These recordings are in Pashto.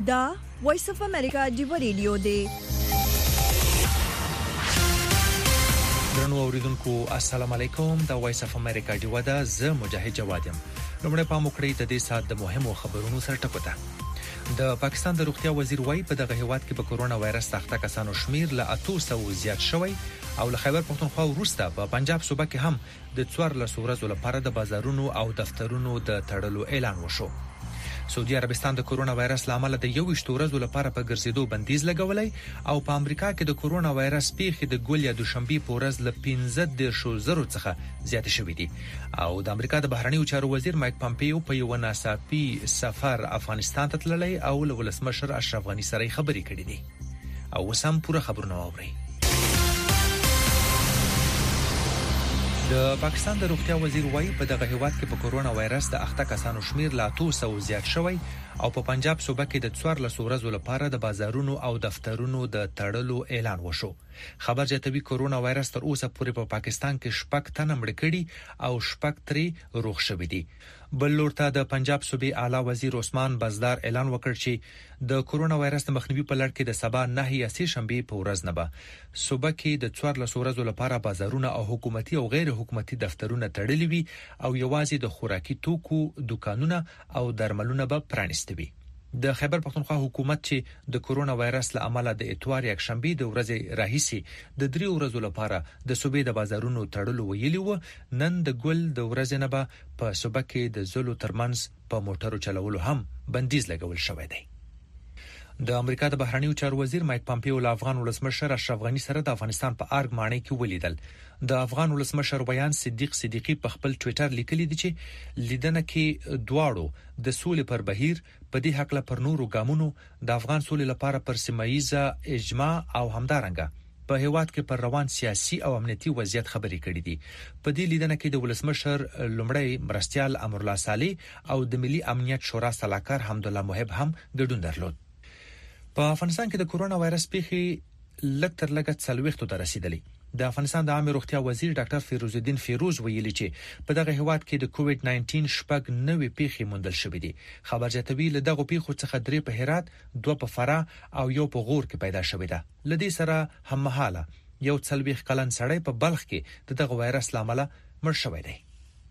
دا وایس اف امریکا دیو ریډیو دی. درنو اوریدونکو السلام علیکم. دا وایس اف امریکا دیو دا ز مجاهد جواد یم. لومړی پام وکړئ د دې سات د مهمو خبرونو سره ټکوته. د پاکستان د روغتیا وزیر وایي په دغه هیواد کې په کورونا وایرس تخته کسانو شمیر له 800 زیات شوی او له خیبر پختونخوا وروسته په پنجاب صوبه کې هم د 14 ورځو لپاره د بازارونو او دفترونو د تړلو اعلان وشو. سعودي عربستان د کورونا وایرس لامل د 21 ورځو لپاره په ګرځېدو بندیز لګولای او په امریکا کې د کورونا وایرس پیښې د ګول یا دوشنبه په ورځ له 15,000 څخه زیات شوې دي او د امریکا د بهرنیو چارو وزیر مایک پامپیو په یو ناڅاپي سفر افغانستان ته تللی او له ولسمشر اشرف غنی سره خبرې کړې دي او وسم پوره خبرونه اوري. د پاکستان د روغتیا وزیر وایي په دغه هیواد کې په کورونا وایرس د اخته کسانو شمیر لا 800 زیات شوی او په پنجاب صوبه کې د 14 ورځو لپاره د بازارونو او دفترونو د تړلو اعلان وشو. خبر جاتوي کورونا وایرس تر اوسه پورې په پاکستان کې شپږ تنه مړ کړي او شپږ ترې روغ شوي دي. بل لورته د پنجاب صوبې اعلی وزیر عثمان بزدار اعلان وکړ چې د کورونا وایرس د مخنیوي په لړ کې د سبا 9 یا 3 شنبه په ورځ نه به صوبه کې د 14 ورځو لپاره بازارونه او حکومتي او غیر حکومتي دفترونه تړلي وي او یوازې د خوراکي توکو دکانونه او درملونه به پرانیستي وي. د خیبر پختونخوا حکومت چې د کورونا وایرس له امله د اتوار یک شنبه د ورځې راهیسي د 3 ورځو لپاره د صوبې د بازارونو تړلو ویلي و، نن د ګل د ورځې نه به په صوبه کې د زلو ترمنځ په موټرو چلولو هم بندیز لګول شوی دی. د امریکا د بهرنیو چارو وزیر مایک پامپیو له افغان ولسمشر اشرف غنی سره د افغانستان په ارګ ماڼۍ کې ولیدل. د افغان ولسمشر بیان صدیق صدیقی په خپل ټوئیټر لیکلی دی چې لیدنه کې دواړو د سولې پر بهیر په دې حق له پر نورو ګامونو د افغان سولې لپاره پر سیمایي اجماع او همدارنګه په هیواد کې پر روان سیاسي او امنیتي وضعیت خبرې کړې دي. په دې لیدنه کې د ولسمشر لومړی مرستيال امرالله صالح او د ملي امنیت شورا سلاکار حمدالله محب هم ګډون درلود. په افغانستان کې د کورونا وایرس پیښې لکتر لګت 40 ته رسیدلې. د افغانستان د عامه روغتیا وزیر ډاکټر فیروز الدین فیروز ویلي چې په دغه هیواد کې د کووډ 19 شپږ نوې پیښې موندل شوې دي. خبر جاتوي له دغه پیښو څخه 3 په هرات، 2 په فراه او 1 په غور کې پیدا شوې ده. لدې سره هممهاله یو 40 کلن سړی په بلخ کې دغه وایرس لامل مړ شوی دی.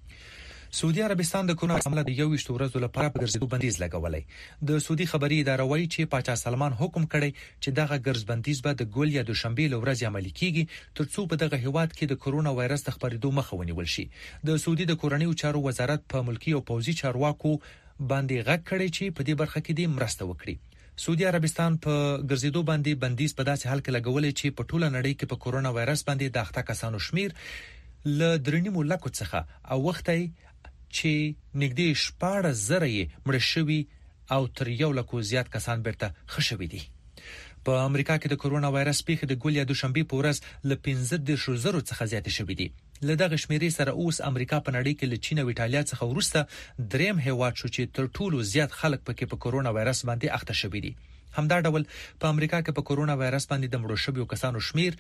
سعودي عربستان د کورونا عمله د 21 ورځو لپاره په ګرځېدو بندیز لګولای. د سعودي خبري اداره وایي چې پاچا سلمان حکم کړی چې دغه ګرځ بندیز به د ګول یا دوشنبه لورځ عملي کیږي ترڅو په دغه هیواد کې د کورونا وایرس د خپرېدو مخه ونیول شي. د سعودي د کورنیو چارو وزارت په ملکی او پوځي چارواکو باندې غږ کړی چې په دې برخه کې د مرسته وکړي. سعودي عربستان په ګرځېدو باندې بندیز په داسې حال کې لګولې چې په ټوله نړۍ کې په کورونا وایرس باندې د اخته کسانو شمیر ل 3.5 لک څخه او وختي چې نږدې 14,000 مړ شوي او تر 1 لک زیات کسان بیرته خښوي دي. په امریکا کې د کورونا وایرس پیښې د ګول یا دوشنبه په ورځ ل 15,000 څخه زیات شوي دي. له دغه شمیرې سره اوس امریکا په نړۍ کې له چین او ایټالیا څخه ورسته دریم هیواد شو چې تر ټولو زیات خلک پکې په کورونا وایرس باندې اخته شوي دي. همدا ډول په امریکا کې په کورونا وایرس باندې د مړو شویو کسانو شمیر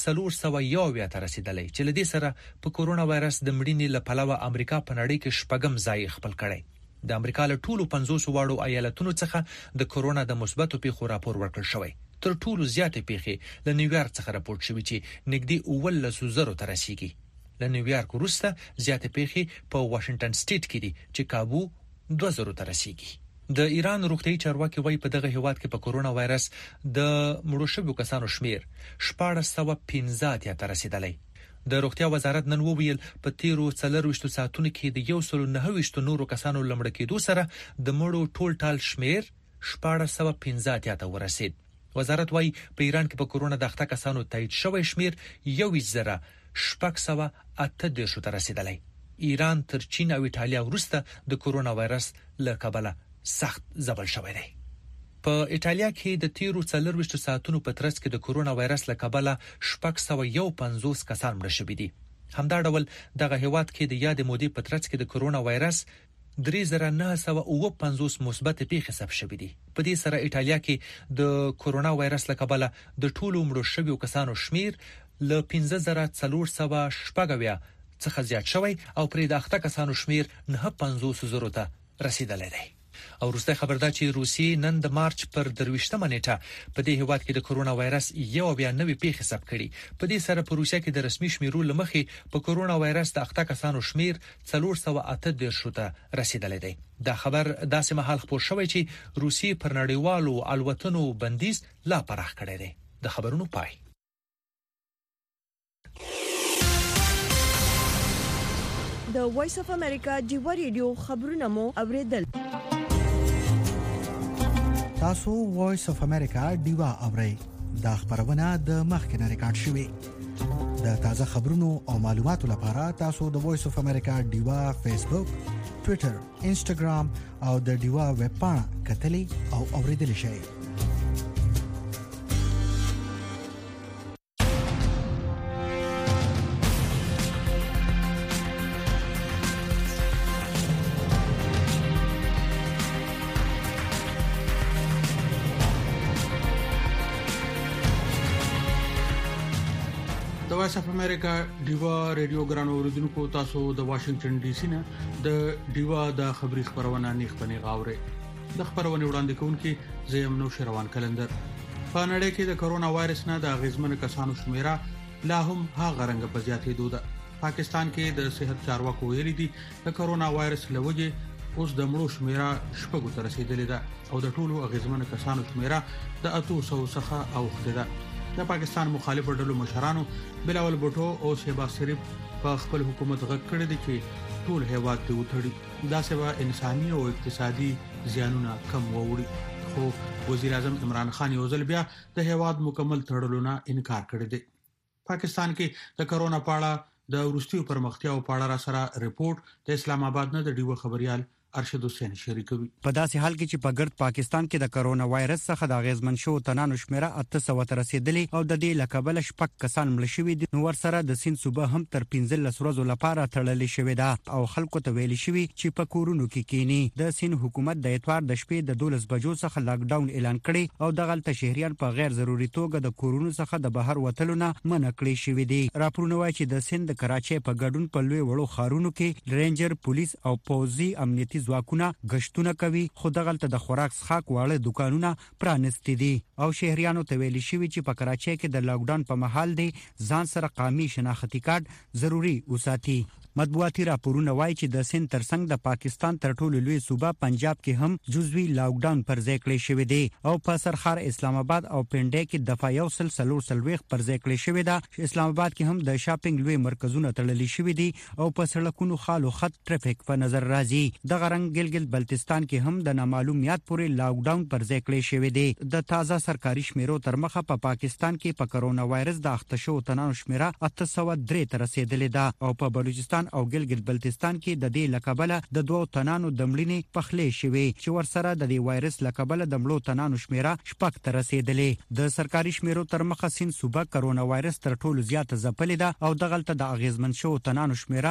401 ته رسیدلی چې لدې سره په کورونا وایرس د مړینې له پلوه امریکا په نړۍ کې شپږم ځای خپل کړی. د امریکا له ټولو 50 واړو ایالتونو څخه د کورونا د مثبتو پیښو راپور ورکړل شوی. تر ټولو زیاتې پیښې له نیویارک څخه راپورټ شوې چې نږدې 19,000 ته رسیدي. له نیویارک وروسته زیاتې پیښې په واشنگټن سټیټ کې دي چې کابو 2,000 ته رسیدي. د ایران روغتیايي چارواکي وایي په دغه هیواد کې په کورونا وایرس د مړو شویو کسانو شمیر 1415 ته رسیدلی. د روغتیا وزارت نن وویل په تیرو 24 ساعتونو کې د 129 نورو کسانو لمړ کېدو سره د مړو ټول ټال شمیر 1415 ته ورسید. وزارت وایي په ایران کې په کورونا د اخته کسانو تایید شوی شمیر 1,638 ته رسیدلی. ایران تر چین او ایټالیا وروسته د کورونا وایرس له کبله سخت ځپل شوی دی. په ایټالیا کې د تیرو 24 ساعتونو په ترڅ کې د کورونا وایرس له کبله 651 کسان مړ شوي دي. همدا ډول دغه هیواد کې د یاد مودې په ترڅ کې د کورونا وایرس 3,950 مثبت پیښې ثبت شوې دي. په دې سره ایټالیا کې د کورونا وایرس له کبله د ټولو مړو شویو کسانو شمیر له 15,470 څخه زیات شوی او پرې د اخته کسانو شمیر 950,000 ته رسیدلی دی. او وروسته خبر ده چې روسي نن د مارچ پر 23مه نیټه په دې هیواد کې د کرونا وایرس یو بیا نوې پیښه ثبت کړي. په دې سره په روسیا کې د رسمي شمیرو لمخې په کرونا وایرس د اخته کسانو شمیر 408 ته رسیدلی دی. دا خبر داسې مهال خبر شوی چې روسي پر نړیوالو الوتنو بندیز لا پراخ کړی دی. د خبرونو پای. د وایس اف امریکا ډیوا ریډیو خبرونه مو اوریدل. تاسو وایس اف امریکا ډیوا اورئ. دا خبرونه د مخکنه ریکارډ شوې. د تازه خبرونو او معلوماتو لپاره تاسو د وایس اف امریکا ډیوا فیسبوک، ټوئیټر، انسټاګرام او د ډیوا ویب پاڼه کتلی او اوریدل شئ. د وایس اف امریکا ډیوا ریډیو ګران اوریدونکو، تاسو د واشنگټن ډي سي نه د ډیوا د خبري خبرونه نیخپنی غاوري. د خبرونه وړاندې کوونکې زیم نو شروان کلندر. په نړۍ کې د کرونا وایرس نه د غیزمن کسانو شمیره لا هم هغه رنګ په زیاتېدو ده. پاکستان کې د صحت چارواکو ویلي دي د کرونا وایرس لوجه اوس د مړو شمیره شپږو ته رسیدلې ده او د ټولو غیزمن کسانو شمیره د 800 څخه اوخته ده. د پاکستان مخالف ډلو مشرانو بلاول بوټو او شهباز شریف په خپل حکومت غږ کړی دی چې ټول هیواد ته وټړي دا سبا انساني او اقتصادي زیانونه کم ووري. خو وزیر اعظم عمران خان یو ځل بیا د هیواد مکمل تړلو نه انکار کړی دی. پاکستان کې د کرونا پاړه د ورستیو پرمختیاو پاړه را سره ریپورت د اسلام آباد نه د ډیو خبريال ارشد حسین شریکوي. په داسې حال کې چې په ګرد پاکستان کې د کرونا وایرس څخه د غیزمن شو تنانو شمیره 800 ته رسیدلې او د دې لکبل شپږ کسان مړ شوي دي. نو ور سره د سین صوبه هم تر 15 ورځې لپاره تړلې شوې ده او خلکو ته ویل شوی چې په کورونو کې کینی. د سین حکومت د اتوار د شپې د 12 بجو څخه لاک ډاون اعلان کړي او د غلطه شهريان په غیر ضروري توګه د کورونو څخه د بهر وتلو نه منع کړي شوی دي. راپورونه وايي چې د سین د کراچۍ په ګډون په لوی وړو خارونو کې رینجر پولیس او پوځي امنیتي ځواکونه گشتونه کوي، خو دغلته د خوراک څښاک واړه دکانونه پرانستي دي او شهريانو ته ویل شوی چې په کراچۍ کې د لاک ډاون په محل دی ځان سره قومي شناختی کارت ضروری وساتي. مطبوعاتي راپورونه وایي چې د سند ترڅنګ د پاکستان تر ټولو لوی صوبه پنجاب کې هم جزوي لاک ډاون پر ځای کړی شوی دی او په سرخار اسلام آباد او پنډۍ کې د فایو سلسلوي پر ځای کړی شوی دی. اسلام آباد کې هم د شاپینګ لوی مرکزونه تړلي شوی دي او په سړکونو خالو خط ټریفیک په نظر راځي. د غرنګ ګلګت بلتستان کې هم د نامعلومیت پورې لاک ډاون پر ځای کړی شوی دی. د تازه سرکاري شمیرو تر مخه په پاکستان کې په کرونا وایرس د اخته شو تنانو شمیره 803 ته رسیدلې ده او په بلوچستان او ګلګت بلتستان کې د دې لکبله د 2 تنانو د مړینې پخلې شوی چې ور سره د دې وایرس لکبله د مړو تنانو شمیره شپږ ته رسیدلې. د سرکاري شمیرو تر مخه سین صوبه کرونا وایرس تر ټولو زیاته ځپلې ده او دغلته د اغیزمن شو تنانو شمیره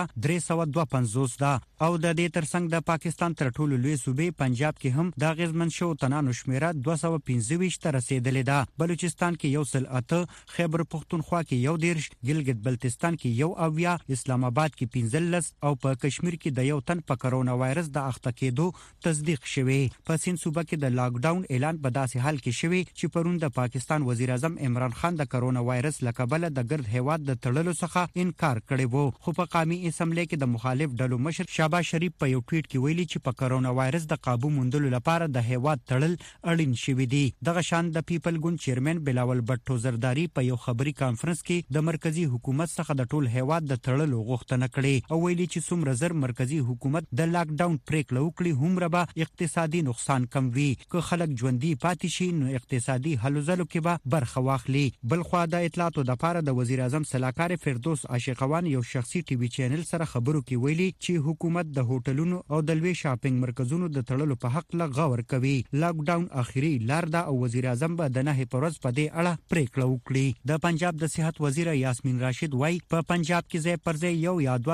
352 ده او د دې ترڅنګ د پاکستان تر ټولو لوی صوبې پنجاب کې هم د اغیزمن شو تنانو شمیره 225 ته رسیدلې ده. بلوچستان کې 108، خیبر پختونخوا کې 11، ګلګت بلتستان کې 9، اسلام آباد کې 15 او په کشمیر کې د یو تن په کرونا وایرس د اخته کېدو تصدیق شوی. په سین صوبه کې د لاک ډاون اعلان په داسې حال کې شوی چې پرون د پاکستان وزیر اعظم عمران خان د کرونا وایرس لکبله د ګرد هیواد د تړلو څخه انکار کړی وو. خو په قومي اسمبلی کې د مخالف ډلو مشر شهباز شریف په یو ټویټ کې ویلي چې په کرونا وایرس د قابو موندلو لپاره د هیواد تړل اړین شوی دی. دغه شان د پیپل ګوند چیرمن بلاول بټو زرداری په یو خبري کانفرنس کې د مرکزی حکومت څخه د ټول هیواد د تړلو غوښتنه کړې او ویلي چې څومره زر مرکزی حکومت د لاک ډاون پریکړه وکړي هومره به اقتصادي نقصان کم وي. که خلک ژوندۍ پاتې شي نو اقتصادي هلو ځلو کې به برخه واخلي. بلخوا د اطلاعاتو د لپاره د وزیر اعظم صلاحکار فردوس عاشقوان یو شخصي ټي وي چینل سره خبرو کې ویلي چې حکومت د هوټلونو او د لوی شاپینګ مرکزونو د تړلو په حق لا غور کوي. لاک ډاون اخیری لار ده او وزیر اعظم به د 9 پروز په دې اړه پریکړه وکړي. د پنجاب د صحت وزیر یاسمین راشد وای په پنجاب کې ځای پر ځای یو یا دوه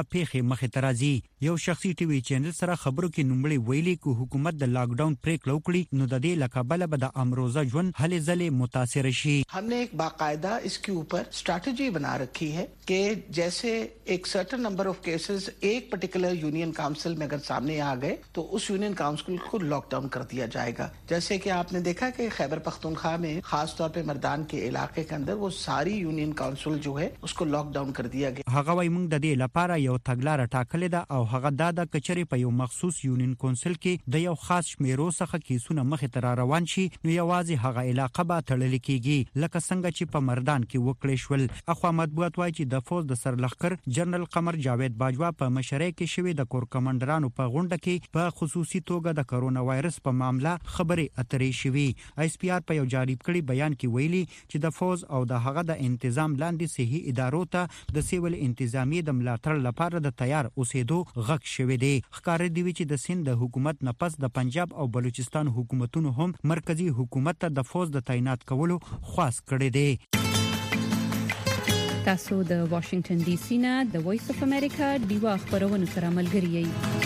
پیښې مخې ته راځي. یو شخصي ټي وي چینل سره خبرو کې نومړي ویلي چې حکومت د لاک ډاون پریکړه وکړي نو د دې لکبله به د امروزه ژوند هلې ځلې متاثر شي. हमने एक बाकायदा इसके ऊपर स्ट्रैटेजी बना रखी है कि जैसे एक सर्टेन नंबर ऑफ केसेस एक पर्टिकुलर यूनियन काउंसिल में अगर सामने आ गए तो उस यूनियन काउंसिल को लॉकडाउन कर दिया जाएगा. जैसे कि आपने देखा कि खैबर पख्तूनख्वा में खास तौर पे मर्दान के इलाके के अंदर वो सारी यूनियन काउंसिल जो है उसको लॉकडाउन कर दिया गया. هغه وایي موږ د دې لپاره یو تګلارې ټاکلې ده او هغه د کچري په یو مخصوص یونین کونسل کې د یو خاص شمیرو څخه کیسونه مخې ته روان شي نو یوازې هغه علاقه به تړل کیږي لکه څنګه چې په مردان کې وکړې شول. اخوا مطبوعات وایي چې د فوج د سرلښکر جنرال قمر جاوید باجوا په مشرۍ کې شوی د کور کمانډرانو په غونډه کې په خصوصي توګه د کرونا وایرس په معاملې خبرې اترې شوي. ایس پی آر په یو جاری کړي بیان کې ویلي چې د فوج او د هغه د تنظیم لاندې صحي ادارو ته د سیول انتظامی د ملاتړ لپاره د تیار اوسېدو غږ شوی دی. ښکار دی چې د سند د حکومت نه پس د پنجاب او بلوچستان حکومتونو هم مرکزی حکومت ته د فوج د تعینات کولو خواست کړی دی. تاسو د واشنگټن ډي سي نه د وایس اف امریکا ډیوا خبرونه سره ملګری یئ.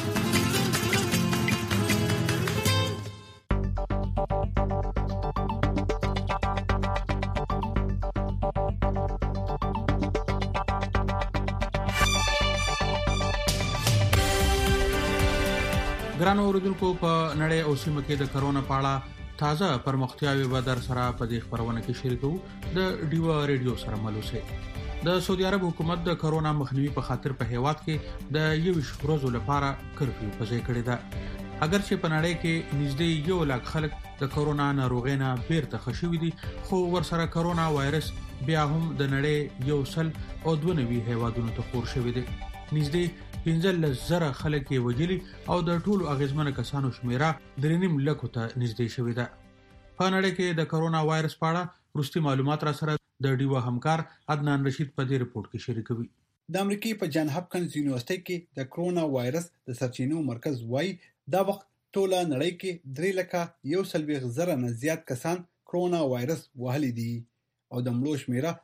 ګران اوریدونکو په نړۍ او سیمه کې د کرونا په اړه تازه پرمختیاوي به در سره په دې خبرونه کې شریکو د ډیوا ریډیو سره ملوسه. د سعودي عرب حکومت د کرونا مخنیوي په خاطر په هیواد کې د 21 ورځې لپاره کرفیو پځای کړی ده. اگر چې په نړۍ کې نږدې 1 لک خلک د کرونا ناروغۍ نه بیرته خښوي دي خو ورسره کرونا وایرس بیا هم د نړۍ 192 هیوادونو ته خور شوی دی. نږدې 15,000 خلک یې وجلي او د ټولو اغیزمنه کسانو شمیره 3.5 لکو ته نږدې شوې ده. په نړۍ کې د کرونا وایرس په اړه وروستي معلومات را سره د ډیوا همکار عدنان رشید په دې رپورت کې شریکوي. د امریکای په جان هاپکینز یونیورسيټي کې د کرونا وایرس د سرچینو مرکز وایي دا وخت ټوله نړۍ کې 3,140,000 نه زیات کسان کرونا وایرس وهلي دي او د مړو شمیره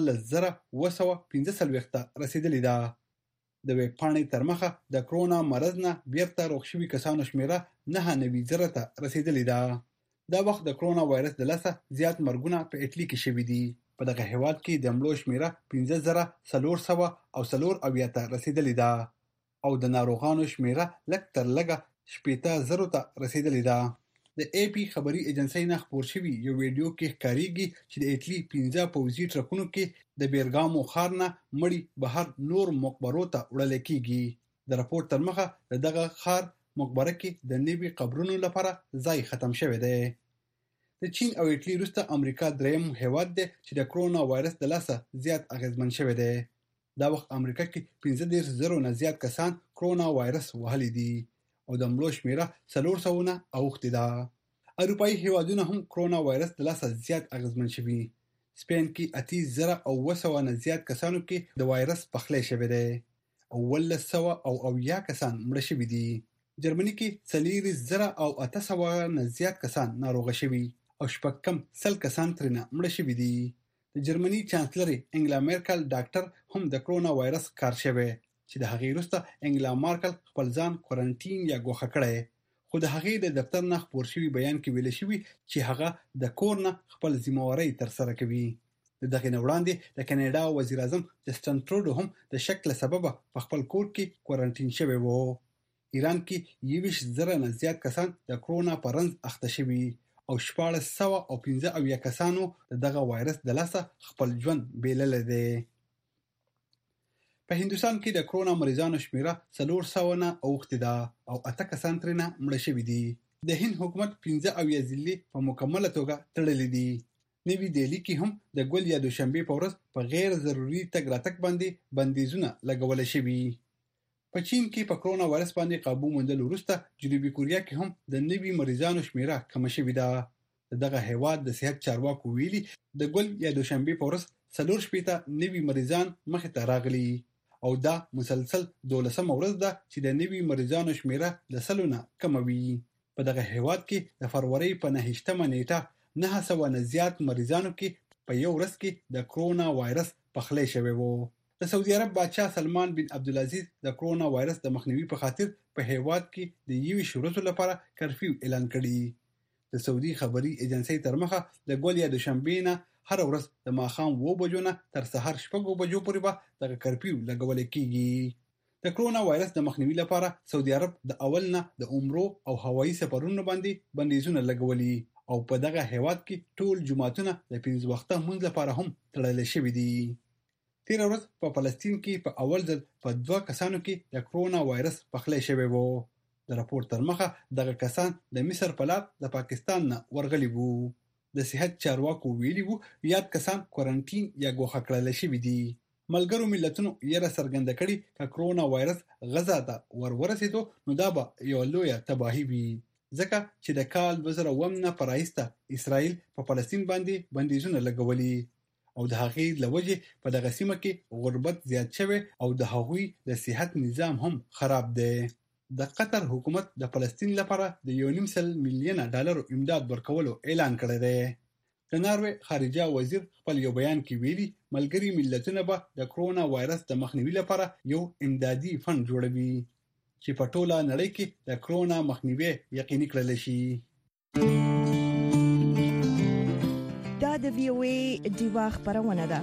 14,915 ته رسیدلې ده. د ویب پاڼې تر مخه د کرونا مرض نه بیرته روغ شوي کسانو شمیره 9,000 ته رسیدلې ده. دا وخت د کرونا وایرس د لاسه زیات مرګونه په اټلی کې شوي دي. په دغه هیواد کې د مړو شمیره 15,400 او 400 ته رسیدلې ده او د ناروغانو شمیره لږ تر لږه 70,000 ته رسیدلې ده. د ای پی خبري ایجنسی نه خبر شوی یو ویډیو کې ښکاریږي چې د اټلی 15 پوځي ټرکونو کې د بیرګامو ښار نه مړی بهر نور مقبرو ته وړل کیږي. د راپور تر مخه دغه ښار مقبره کې د نوي قبرونو لپاره ځای ختم شوی دی. د چین او اټلی وروسته امریکا دریم هیواد دی چې د کرونا وایرس د لاسه زیات اغیزمن شوی دی. دا وخت امریکا کې 15,000 نه زیات کسان کرونا وایرس وهلي دي او د مړو شمیره 400 نه اوښتې ده. اروپایي هیوادونه هم کرونا وایرس د لاسه زیات اغیزمن شوي. سپین کې 8,900 نه زیات کسانو کې د وایرس پخلی شوی دی او 1,100 کسان مړه شوي دي. جرمني کې 4,800 نه زیات کسان ناروغه شوي او 6 کسان ترنه مړه شوي دي. د جرمني چانسلر انګلا مارکل ډاکټر هم د کرونا وایرس کار شوی چې د هغې وروسته انګلا مارکل خپل ځان کوارنټین یا ګوښه کړی. خو د هغې د دفتر نه خبر شوی بیان کې ویل شوی چې هغه د کور نه خپل ذمہواری تر سره کوي. د دغه نه وړاندې د کاناډا وزیر اعظم جسټن ټروډو هم د شک له سببه په خپل کور کې کوارنټین شوی وو. ایران کې 21,000 نه زیات کسان د کرونا په رنځ اخته شوي او 1,615 کسانو دغه وایرس د لاسه خپل ژوند بیلل دي. په هندوستان کې د کرونا مریضانو شمیره 400 نه اوښتې ده او 8 کسان ترنه مړه شوي دي. د هند حکومت 15 ضلعې په مکمله توګه تړلې دي. نوي دهلی کې هم د ګل یا دوشنبه په ورځ په غیر ضروري تګ راتګ باندې بندیزونه لګول شوي. په چین کې په کرونا وایرس باندې قابو موندل وروسته جنوبي کوریا کې هم د نوي مریضانو شمیره کم شوې ده. دغه هیواد د صحت چارواکو ویلي د ګل یا دوشنبه په ورځ 4 نوي مریضان مخې ته راغلي او دا مسلسل 12 ورځ ده چې د نوي مریضانو شمیره د 100 نه کم وي. په دغه هیواد کې د فروری په 9مه نیټه 900 نه زیات مریضانو کې په یو ورځ کې د کرونا وایرس پخلی شوی وو د سعودي عرب بادشاه سلمان بن عبدالعزيز د کرونا وایرس د مخنیوي په خاطر په هیواد کې د 21 ورځو لپاره کرفیو اعلان کړی د سعودي خبري ایجنسی تر مخه د ګول یا د شنبې نه هر ورځ د ماښام 2 بجو نه تر سحر 6 بجو پورې به د کرفیو لګول کیږي د کرونا وایرس د مخنیوي لپاره سعودي عرب د اول نه د عمرو او هوایي سفرونو باندې بندیزونه لګولي او په دغه هیواد کې ټول جمعهتونه د 5 وخته مونږ لپاره هم تړل شوی دي تیر ورځ په فلسطین کې په اول ځل په 2 کسانو کې د کرونا وایرس پخلی شوی وو د راپور تر مخه دغه کسان د مصر په لار د پاکستان نه ورغلي وو د صحت چارواکو ویلي وو یاد کسان کوارنټین یا ګوښه کړل شوی دي ملګرو ملتونو یې څرګنده کړي چې کرونا وایرس غزا ته ورسېدو نو دا به یو لوی تباہي وي ځکه چې د کال 2009 نه پرایسته اسرائیل په فلسطین باندې بندیزونه لګولي او د هغې لوجه په دغه سیمه کې غربت زیات شوی او د هغوی د صحت نظام هم خراب دی د قطر حکومت د فلسطین لپاره د 1.5 میلیون ډالر امداد ورکولو اعلان کړی دی د ناروې خارجه وزیر خپل یو بیان کې ویلي ملګري ملتونه به د کرونا وایرس د مخنیوي لپاره یو امدادي فند جوړوي چې په ټوله نړۍ کې د کرونا مخنیوي یقیني کړل شي دا د VOA دیوا خبرونه ده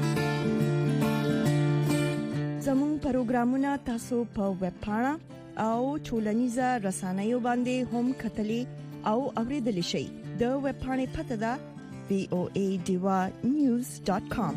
زموږ پروګرامونه تاسو په ویب پاڼه او ټولنیزه رسنیو باندې هم کتلی او اوریدلی شئ د ویب پاڼې پته ده voadiva.news.com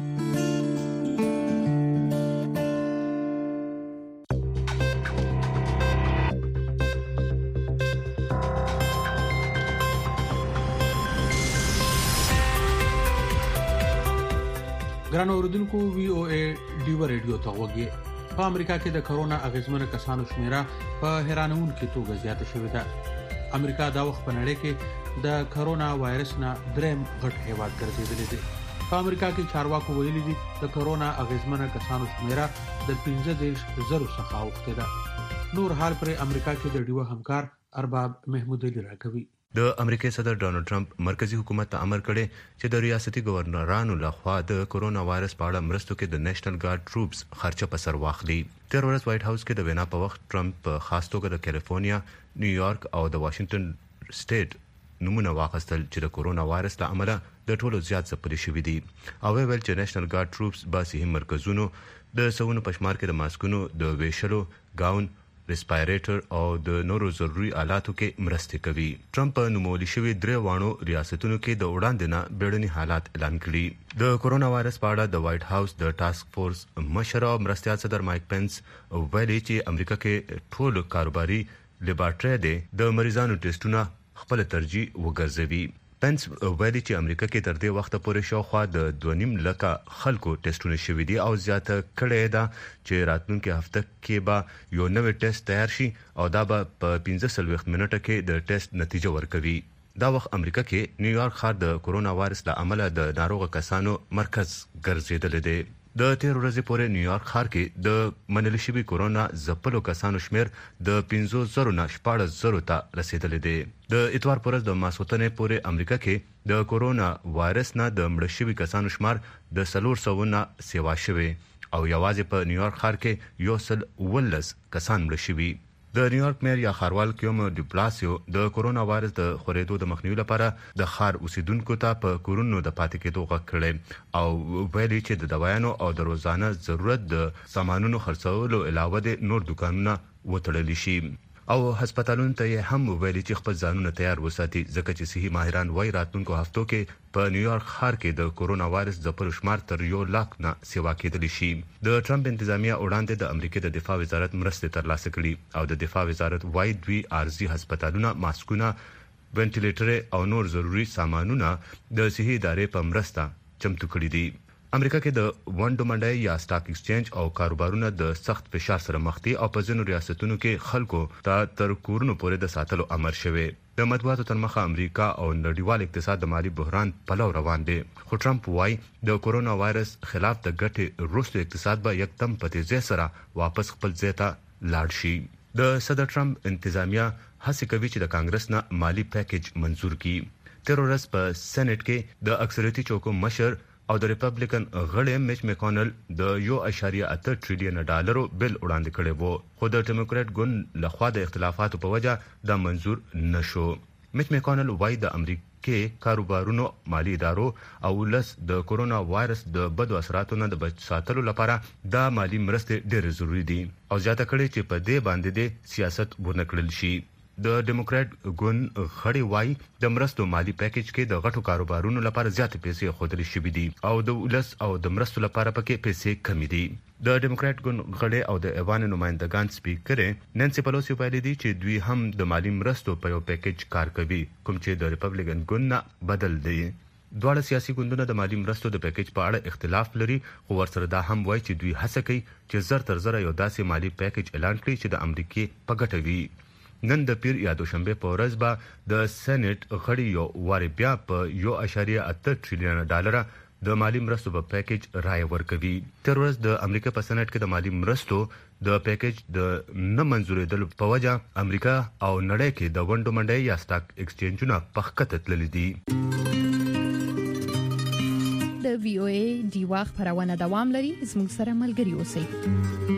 ګران اوردونکو VOA ډیوا ریډیو ته وګورئ په امریکا کې د کرونا اغیزمنه کسانو شمیره په حیرانونکې توګه زیاته شوې ده امریکا دا وخت په نړۍ کې د کرونا وایرس نه دریم غټ هیواد ګرځېدلی دی په امریکا کې چارواکو ویلي دي د کرونا اغیزمنه کسانو شمیره د 15,000 څخه اوښتې ده نور حال پر امریکا کې د ډیوا همکار ارباب محمود علي راکوي د امریکای صدر ډونالد ټرمپ مرکزی حکومت ته امر کړی چې د ریاستي گورنرانو لخوا د کرونا وایرس په اړه مرستو کې د نېشنل ګارد ټروپس خرچه په سر واخلي تر ورځ وایټ هاوس کې د وینا په وخت ټرمپ په خاص توګه د کیلیفورنیا نیویارک او د واشنگټن سټیټ نمونه واخیستل چې د کرونا وایرس له امله د ټولو زیات ځپلي شوي دي او ویل چې نېشنل ګارد ټروپس به صحي مرکزونو د سونو پشمار کې د ماسکونو د ویشلو گاون ریسپایریټر او د نورو ضروري آلاتو کې مرسته کوي ټرمپ په نومولي شوی درې وانو ریاستونو کې د وړاندې نه بیړني حالات اعلان کړي د کرونا وایرس په اړه د وایټ هاوس د ټاسک فورس مشر او مرستیال صدر مایک پنس ویلي چې امریکا کې ټول کاروباري لیبارټري د مریضانو ټیسټونه خپل ترجیح وګرځوي پنس ویلي چې امریکا کې تر دې وخت پورې شاوخوا د 2.5 لک خلکو ټیسټونه شوي دي او زیاته کړې ده چې راتلونکي هفته کې به یو نوې ټیسټ تیار شي او دا به په 15 منټه کې د ټیسټ نتیجه ورکوي دا وخت امریکا کې نیویارک ښار د کرونا وایرس له امله د ناروغ کسانو مرکز ګرځیدل دی د 13 ورځې پورې نیویارک ښار کې د منل شوی کرونا ځپلو کسانو شمیر د 15,000 نه 14,000 ته رسیدلی دی د اتوار پر ورځ د ماسوتنې پورې امریکا کې د کرونا وایرس نه د مړ شوي کسانو شمار د 400 نه سیوا شوی او یوازې په نیویارک ښار کې 111 کسان مړ شوي د نیویارک مېر یا ښاروال کیوم ډي پلاسیو د کرونا وایرس د خورېدو د مخنیوي لپاره د ښار اوسیدونکو ته په کورونو د پاتې کېدو غږ کړی او ویلي چې د دوايانو او د روزانه ضرورت د سامانونو خرڅولو علاوه د نور دکانونه وتړل شي او هسپتالونو ته هم ویلي چې خپل ځانونه تیار وساتي ځکه چې صحي ماهران وايي راتلونکو هفتو کې په نیویارک ښار کې د کرونا وایرس ځپلو شمار تر 1 لک نه سیوا کېدلی شي د ټرمپ انتظامیه وړاندې د امریکا د دفاع وزارت مرستې ترلاسه کړي او د دفاع وزارت وايي دوی ارزي هسپتالونه ماسکونه وینټیلیټر او نور ضروري سامانونه د صحي ادارې په مرسته چمتو کړي دي امریکا کې د ونډو منډي یا سٹاک ایکسچینج او کاروبارونه د سخت فشار سره مخ دي او په ځینو ریاستونو کې خلکو ته تر کورونو پورې د ساتلو امر شوی د مطبوعاتو تر مخه امریکا او نړیوال اقتصاد د مالی بحران په لور روان دي خو ټرمپ وايي د کرونا وایرس خلاف د ګټې وروسته اقتصاد به یکدم په تیزی سره واپس خپل ځای ته لاړ شي د صدر ټرمپ انتظامیه هڅه کوي چې د کانګرس نه مالی پیکیج منزور کړي تر ورځ په سېنات کې د اکثریتي چوکو مشر او د ریپبلیکن غړي میچ میکونل د 1.8 ټریلیون ډالرو بل وړاندې کړی وو، خو د ډیموکرات ګوند لخوا د اختلافاتو په وجه دا منزور نشو. میچ میکونل وايي د امریکای کاروبارونو، مالی ادارو او ولس د کورونا وایرس د بدو اثراتو نه د بچ ساتلو لپاره دا مالی مرستې ډېر ضروری دي او زیاته کړي چې په دې باندې د سیاست ونه کړل شي. د ډیموکرات ګوند غړي وايي د مرستو مالی پیکیج کې د غټو کاروبارونو لپاره زیاتې پیسې خودلې شوې دي او د ولس او د مرستو لپاره پکې پیسې کمې دي. د ډیموکرات ګوند غړي او د ایوان نمائندگان سپیکر نانسی پلوسی ویلي دي چې دوی هم د مالی مرستو په یو پیکیج کار کوي کوم چې د ریپبلیکن ګوند نه بدل دی. دواړه سیاسي ګوندونه د مالی مرستو د پیکیج په اړه اختلاف لري، خو ورسره دا هم وایي چې دوی هڅه کوي چې زر تر زر یو داسې مالی پیکیج اعلان کړي چې د امریکای په ګټه وي. نن د پیر یا دوشنبه په ورځ به د سېنات غړي یو واري بیا په 1.8 ټریلیون ډالر د مالی مرستو په پیکیج رائے ورکوي. تر ورځ د امریکا په سېنات کې د مالی مرستو د پیکیج د نه منزورېدل په وجه امریکا او نړۍ کې د ونډو منډي یا سټاک ایکسچینجونه په خکته تللي دي. د وی او ای ډیوا خبرونه دوام لري، زموږ سره ملګري اوسئ.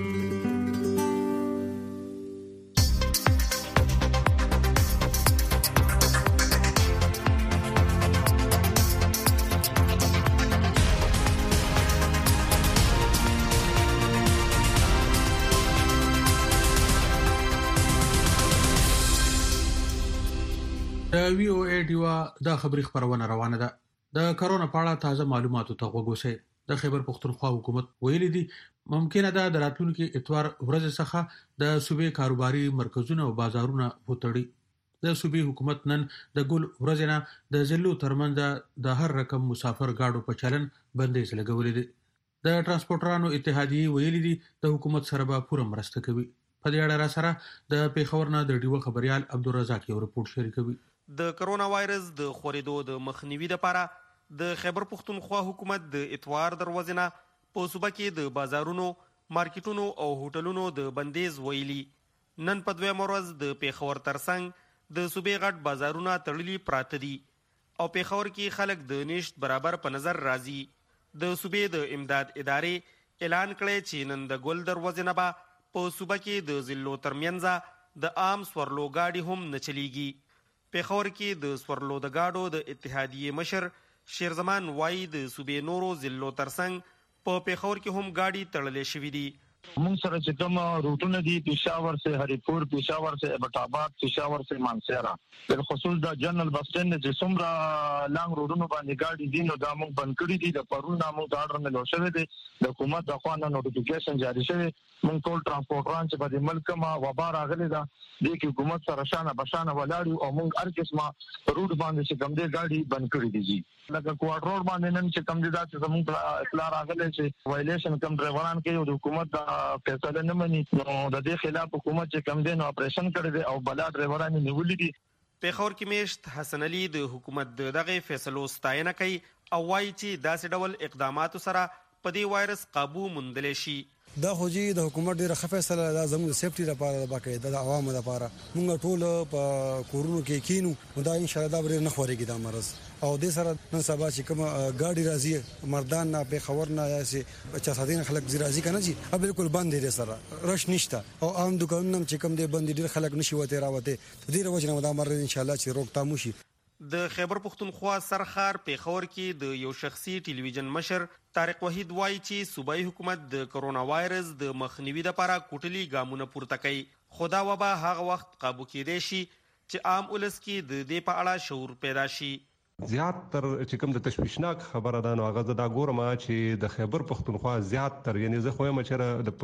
د وی او ای ډیوا د خبري خبرونه روانه ده. د کرونا په اړه تازه معلوماتو ته وګورئ. د خیبر پختونخوا حکومت ویلي دي ممکنه ده د راتلونکي اتوار ورځ څخه د صوبې کاروباري مرکزونه او بازارونه وتړي. د صوبې حکومت نن د ګل ورځ نه د ضلعو ترمنځ د هر رقم مسافر گاډو په چلن بندیز لګولې دي. د ترانسپورټرانو اتحادیه ویلي دي د حکومت سره به پوره مرسته کوي. په دې اړه را سره د پیښور نه د ډیوه خبريال عبدالرزاق یو رپورټ شریکوي. د کرونا وایرس د خورېدو د مخنیوي لپاره د خیبر پختونخوا حکومت د اتوار دروازه نه په صوبه کې د بازارونو، مارکیټونو او هوټلونو د بندیز ویلي. نن په دویم ورځ د پیښور ترڅنګ د صوبې غټ بازارونه تړلي پراته دي او پیښور کې خلک د نشټ برابر په نظر راځي. د صوبې د امداد ادارې اعلان کړی چې نن د ګل دروازه نه به په صوبه کې د ضلعو ترمنځ د عام سورلو گاډي هم نه چلیږي. پیښور کې د سورلو د گاډو د اتحادیه مشر شیرزمان وای د صوبې نورو ضلعو ترڅنګ په پیښور کې هم گاډي تړلې شوې دي. مونږ سره چې کوم روټونه دي پېښور سے هریپور، پېښور سے ابټاباد، پېښور سے مانسهره، بل خصوص د جنرال بس سټینډ چې څومره لانګ روډونو باندې گاډي دي نو دا مونږ بند کړی دي. د پرون نامو د اډر ملو شوی دی، د حکومت د خوانه نوټیفیکیشن جاری شوی. مونږ ټول ترانسپورټران چې په دې ملک ما وبا راغلي دا د حکومت سره شانه بشانه ولاړو او مونږ هر قسمه روډ باندې چې کوم دي گاډي بند کړی دي. لکه کوارټر روډ باندې نن چې کوم دي دا چې زموږ اطلاع راغلي چې وایلیشن کوم ډرایوران کوي او د حکومت فیصله نه مني نو د دې خلاف حکومت چې کوم دین اپریشن کړی دی او بلا ډرایوران نیولې دي. پیښور کې میشت حسن علي د حکومت دغه فیصلو ستاینه کوي او وایي چې داسې ډول اقداماتو سره په دې وایرس قابو موندل شي. دا خو جی د حکومت ډیره ښه فیصله ده زموږ د سیفټي لپاره د باقاعده د عوامو لپاره. موږ ټول په کورونو کې کینو دا ان شاء الله دا ډیر نه خوريږي دا مرز او د سره نن سبا چې کوم گاډي راځي مردان نه په خبر نه یاسي 4 خلک راځي کنه جی بالکل بند دي سره رش نشته او عام دکانونه چې کوم دي بند دي خلک نشي وته راوته د دې وجه نه دا مرز ان شاء الله چې روکتام وشي. د خیبر پختونخوا سرخار پیښور کې د یو شخصي ټلویزیون مشر طارق وحید وایي چې صوبایي حکومت د کرونا وایرس د مخنیوي لپاره کوټلي ګامونه پورته کوي. خدا وبا هغه وخت قابو کېدای شي چې عام ولس کې د دې په اړه شعور پیدا شي. زیات تر چې کوم د تشویشناک خبره ده نو هغه دا ګورم چې د خیبر پختونخوا زیات تر یعنی زه خو مچره د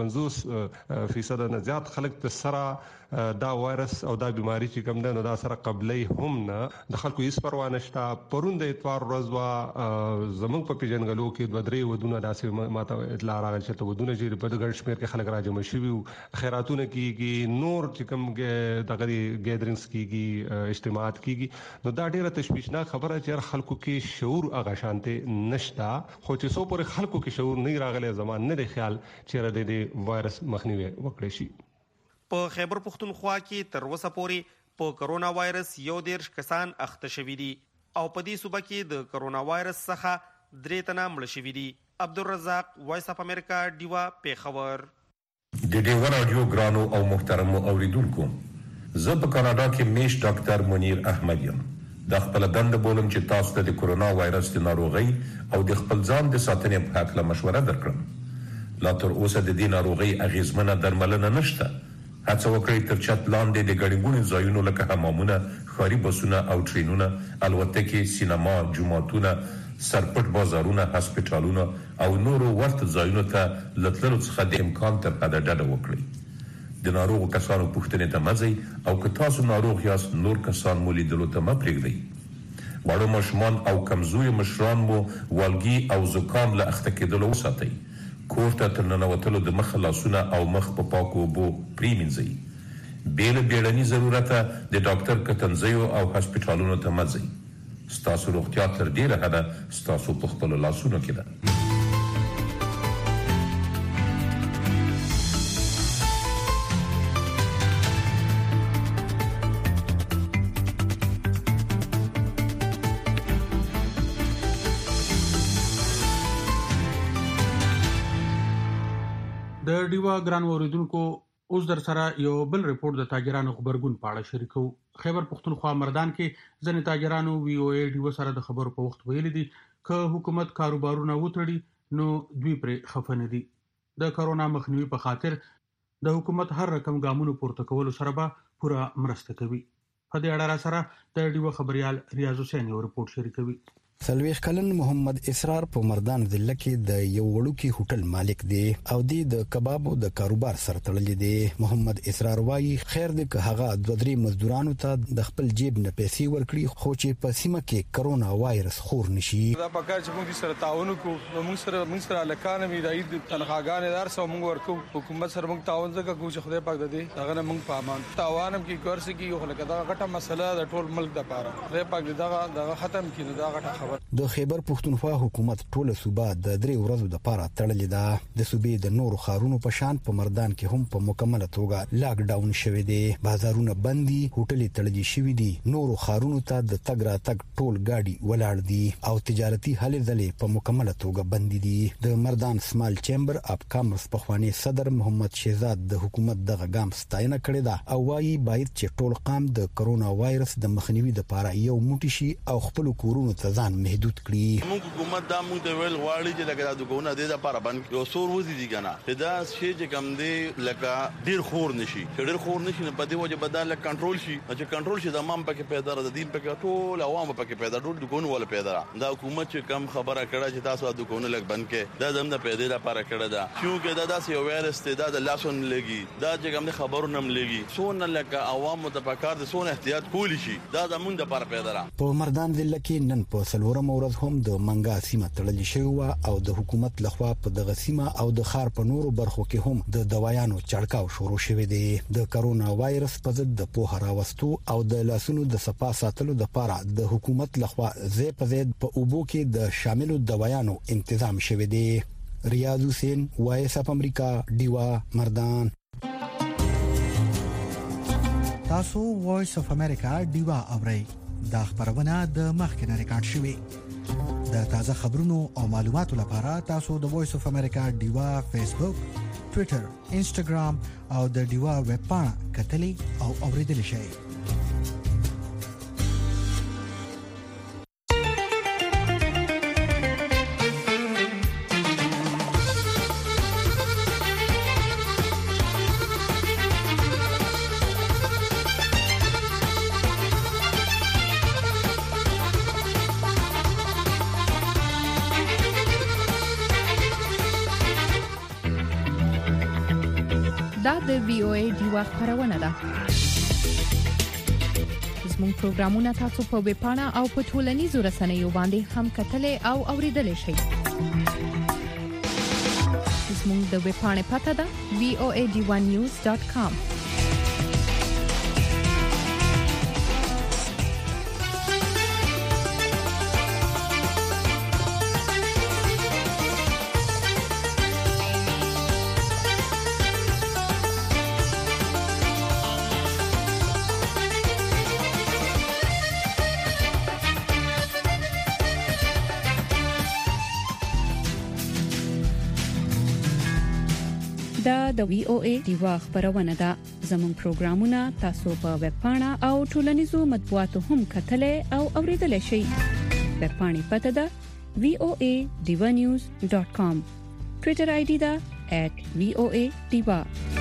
50% نه زیات خلک د سره دا وایرس او دا بیماری چې کوم ده نو دا سره قبلې هم نه د خلکو هیڅ پروا نشته. پرون د اتوار ورځ وا زمونږ په پیژنګلو کې د درې ودونه داسې ماته اطلاع راغله چې ودونه چې په دغه شمیر کې خلک راجمع شوي خیراتونه کیږي نور چې کوم دغه ګیدرینګز کیږي اجتماعات کیږي نو دا ډیره تشویشناک خبره چې خلکو کې شعور هغه شانته نشتا. خو چې سو پر خلکو کې شعور نه راغلی زمان نه دی خیال چې د دې وایرس مخنیوي وکړي شي. په خیبر پختونخوا کې تر اوسه پورې په کرونا وایرس 11 کسان اخته شوي دي او په دې صوبه کې د کرونا وایرس څخه 3 تنه مړ شوي دي. عبدالرزاق، وایس اف امریکا، ډیوا، پیښور. د ډیوا رادیو ګرانو او محترمو اوریدونکو، زه په کاناډا کې میش ډاکټر منیر احمد یم. د خپل دنده بولم چې تاسو ته د کورونا وایرس د ناروغۍ او د خپل ځان د ساتنې په اړه مشوره درکړم. لا تر اوسه د دې ناروغۍ اغیزمنه درملنه نشته. هڅه وکړئ تر چت لاندې د ګڼګونو ځایونو لکه حمامونه، ښاري بسونه او ټرینونه، الوتکې، سینما، جوماتونه، سرپټ بازارونه، هسپتالونه او نورو ورته ځایونو ته له تللو څخه د امکان تر حده ډډه وکړئ. د ناروغو کسانو پوښتنې ته مه ځئ او که تاسو ناروغ یاست نور کسان مو لیدلو ته مه پرېږدئ. واړه ماشومان او کمزوري مشران مو والګي او زکام له اخته کېدلو وساتئ. کور ته تر ننوتلو د مخه لاسونه او مخ په پاکو اوبو پرېمینځئ. بې له بیړني ضرورته د ډاکټر کتنځیو او هسپتالونو ته مه ځئ. ستاسو روغتیا تر ډېره حده ستاسو په خپلو لاسونو کې ده. د ډیوا ګران اوریدونکو، اوس در سره یو بل ریپورت د تاجرانو خبرګون په اړه شریکو. خیبر پختونخوا مردان کې ځینې تاجرانو وی او ای ډیوا سره د خبرو په وخت ویلي دي که حکومت کاروبارونه وتړي نو دوی پرې خفه نه دي. د کرونا مخنیوي په خاطر د حکومت هر رقم ګامونو پورته کولو سره به پوره مرسته کوي. په دې اړه سره د ډیوا خبريال ریاض حسین یو ریپورت شریکوي. سلويخ کلن محمد اسرار په مردان ضلع کې د یو وړوکی هوټل مالک دی او د کبابو د کاروبار سره تړلی دی. محمد اسرار وایي خیر دی که هغه 2-3 مزدورانو ته د خپل جیب نه پیسې ورکړي خو چې په سیمه کې کرونا وایرس خور نشي. دا پکار چې موږ سره تعاون وکړو، موږ سره لکانه مې د عید تنخواګانې دار سو موږ ورکو، حکومت سره موږ تعاون وکړو چې خدای پاک دې هغه نه موږ په امان تعاونم کې کورس کې یو لکه دا غټه مسله د ټول ملک د پاره خدای پاک دې دا ختم کړي. دا غټه خبر د خیبر پختونخوا حکومت ټوله صوبه د 3 ورځو د پاره تړلې ده. د صوبې د نورو خارونو په شان په مردان کې هم په مکمله توګه لاک ډاون شوی دی. بازارونه بند دي، هوټلې تړلې شوی دي، نورو خارونو ته د تګ راتګ ټول گاډي ولاړ دي او تجارتي هلې ځلې په مکمله توګه بند دي. د مردان سمال چیمبر اف کامرس پخوانی صدر محمد شهزاد د حکومت دغه ګام ستاینه کړې ده او وايي باید چې ټول قام د کرونا وایرس د مخنیوي لپاره یو موټی شي او خپل کورونو ته ځان محدود کړي. موږ حکومت دا موږ د ویل غواړي چې لکه د دکانونه د لپاره باندې یو سور وځي دي کنه دا شی چې کم دی لکه ډیر خور نشي نه په دې وجه بدل کنټرول شي چې کنټرول شي د امام پکې پیدا د دین پکې ټول عوام پکې پیدا ټول دکانونه ولا پیدا دا حکومت چې کم خبره کړه چې تاسو د دکانونه لګ بند کې دا زموږ د پیدا لپاره کړه دا چې دا داسې یو وایرس ته دا د لاسون لګي دا چې کم خبرونه هم لګي سونه لکه عوام متفکر د سونه احتیاط کولی شي دا زموږ د لپاره پیدا. په مردان ضلع کې نن په سلورم ورځ هم د منګا سیمه تړلې شوی او د حکومت لخوا په دغه سیمه او د خار په نورو برخو کې هم د دوايانو چړکاو شروع شوی دی. د کرونا وایرس په ضد د پوهه راوستو او د لاسونو د صفا ساتلو لپاره د حکومت لخوا زی په زید په اوبو کې د شاملو دوايانو تنظیم شوی دی. ریاض حسین، وایس اف امریکا، ډیوا، مردان. تاسو وایس اف امریکا ډیوا اورئ. دا خبرونه د مخکنه ریکارډ شوی. د تازه خبرونو او معلوماتو لپاره تاسو د وایس اف امریکا ډیوا فیسبوک، ټوئیټر، انسټاګرام او د ډیوا ویب پاڼه کتلی او اوریدلی شئ. دا د وی او ای ډیوا خبرونه ده. زموږ پروګرامونه تاسو په ویب پاڼه او په ټولنیزو رسنیو باندې هم کتلې او اوریدلې شئ. زموږ د ویب پاڼې پته ده voadiwanews.com. دا د وی او ای دیوا خبرونه ده. زموږ پروګرامونه تاسو په ویب پاڼه او ټولنیزو مطبوعاتو هم کتلای او اوریدلای شئ. ویب پاڼې پته ده voanews.com. ټوئیټر آی ډي ده @voadiva.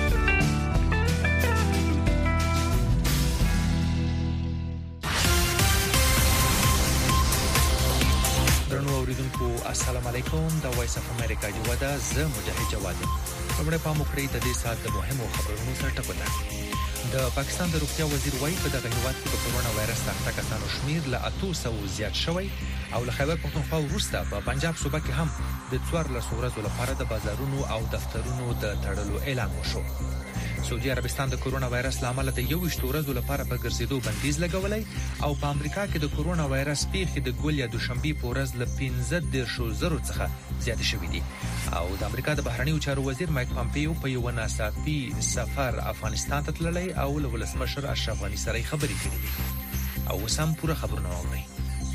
السلام علیکم. دا وایس اف امریکا جوړه ده. زه مجاهد جواد یم. کومه په مخکړی د دې سات د مهمو خبرونو سره ټکوته. د پاکستان د روغتیا وزیر وایي په دغه هیواد کې د کورونا وایرس د کسانو شمیر له 800 زیات شوی او له خیبر پښتونخوا وروسته په پنجاب صوبه کې هم د 14 ورځې لپاره د بازارونو او دفترونو د تړلو اعلان وشو. سعودي عربستان د کورونا وایرس لامل د 21 ورځې لپاره په ګرځېدو بندیز لګولای او په امریکا کې د کورونا وایرس پیښې د ګول یا دوشنبه په ورځ له 15,000 څخه زیات شوې دي او د امریکا د بهرنیو چارو وزیر مایک پامپیو په یو ناڅاپي سفر افغانستان ته تللی او له ولسمشر اشرف غني سره خبرې کړې دي او سم پوره خبرونه اوري.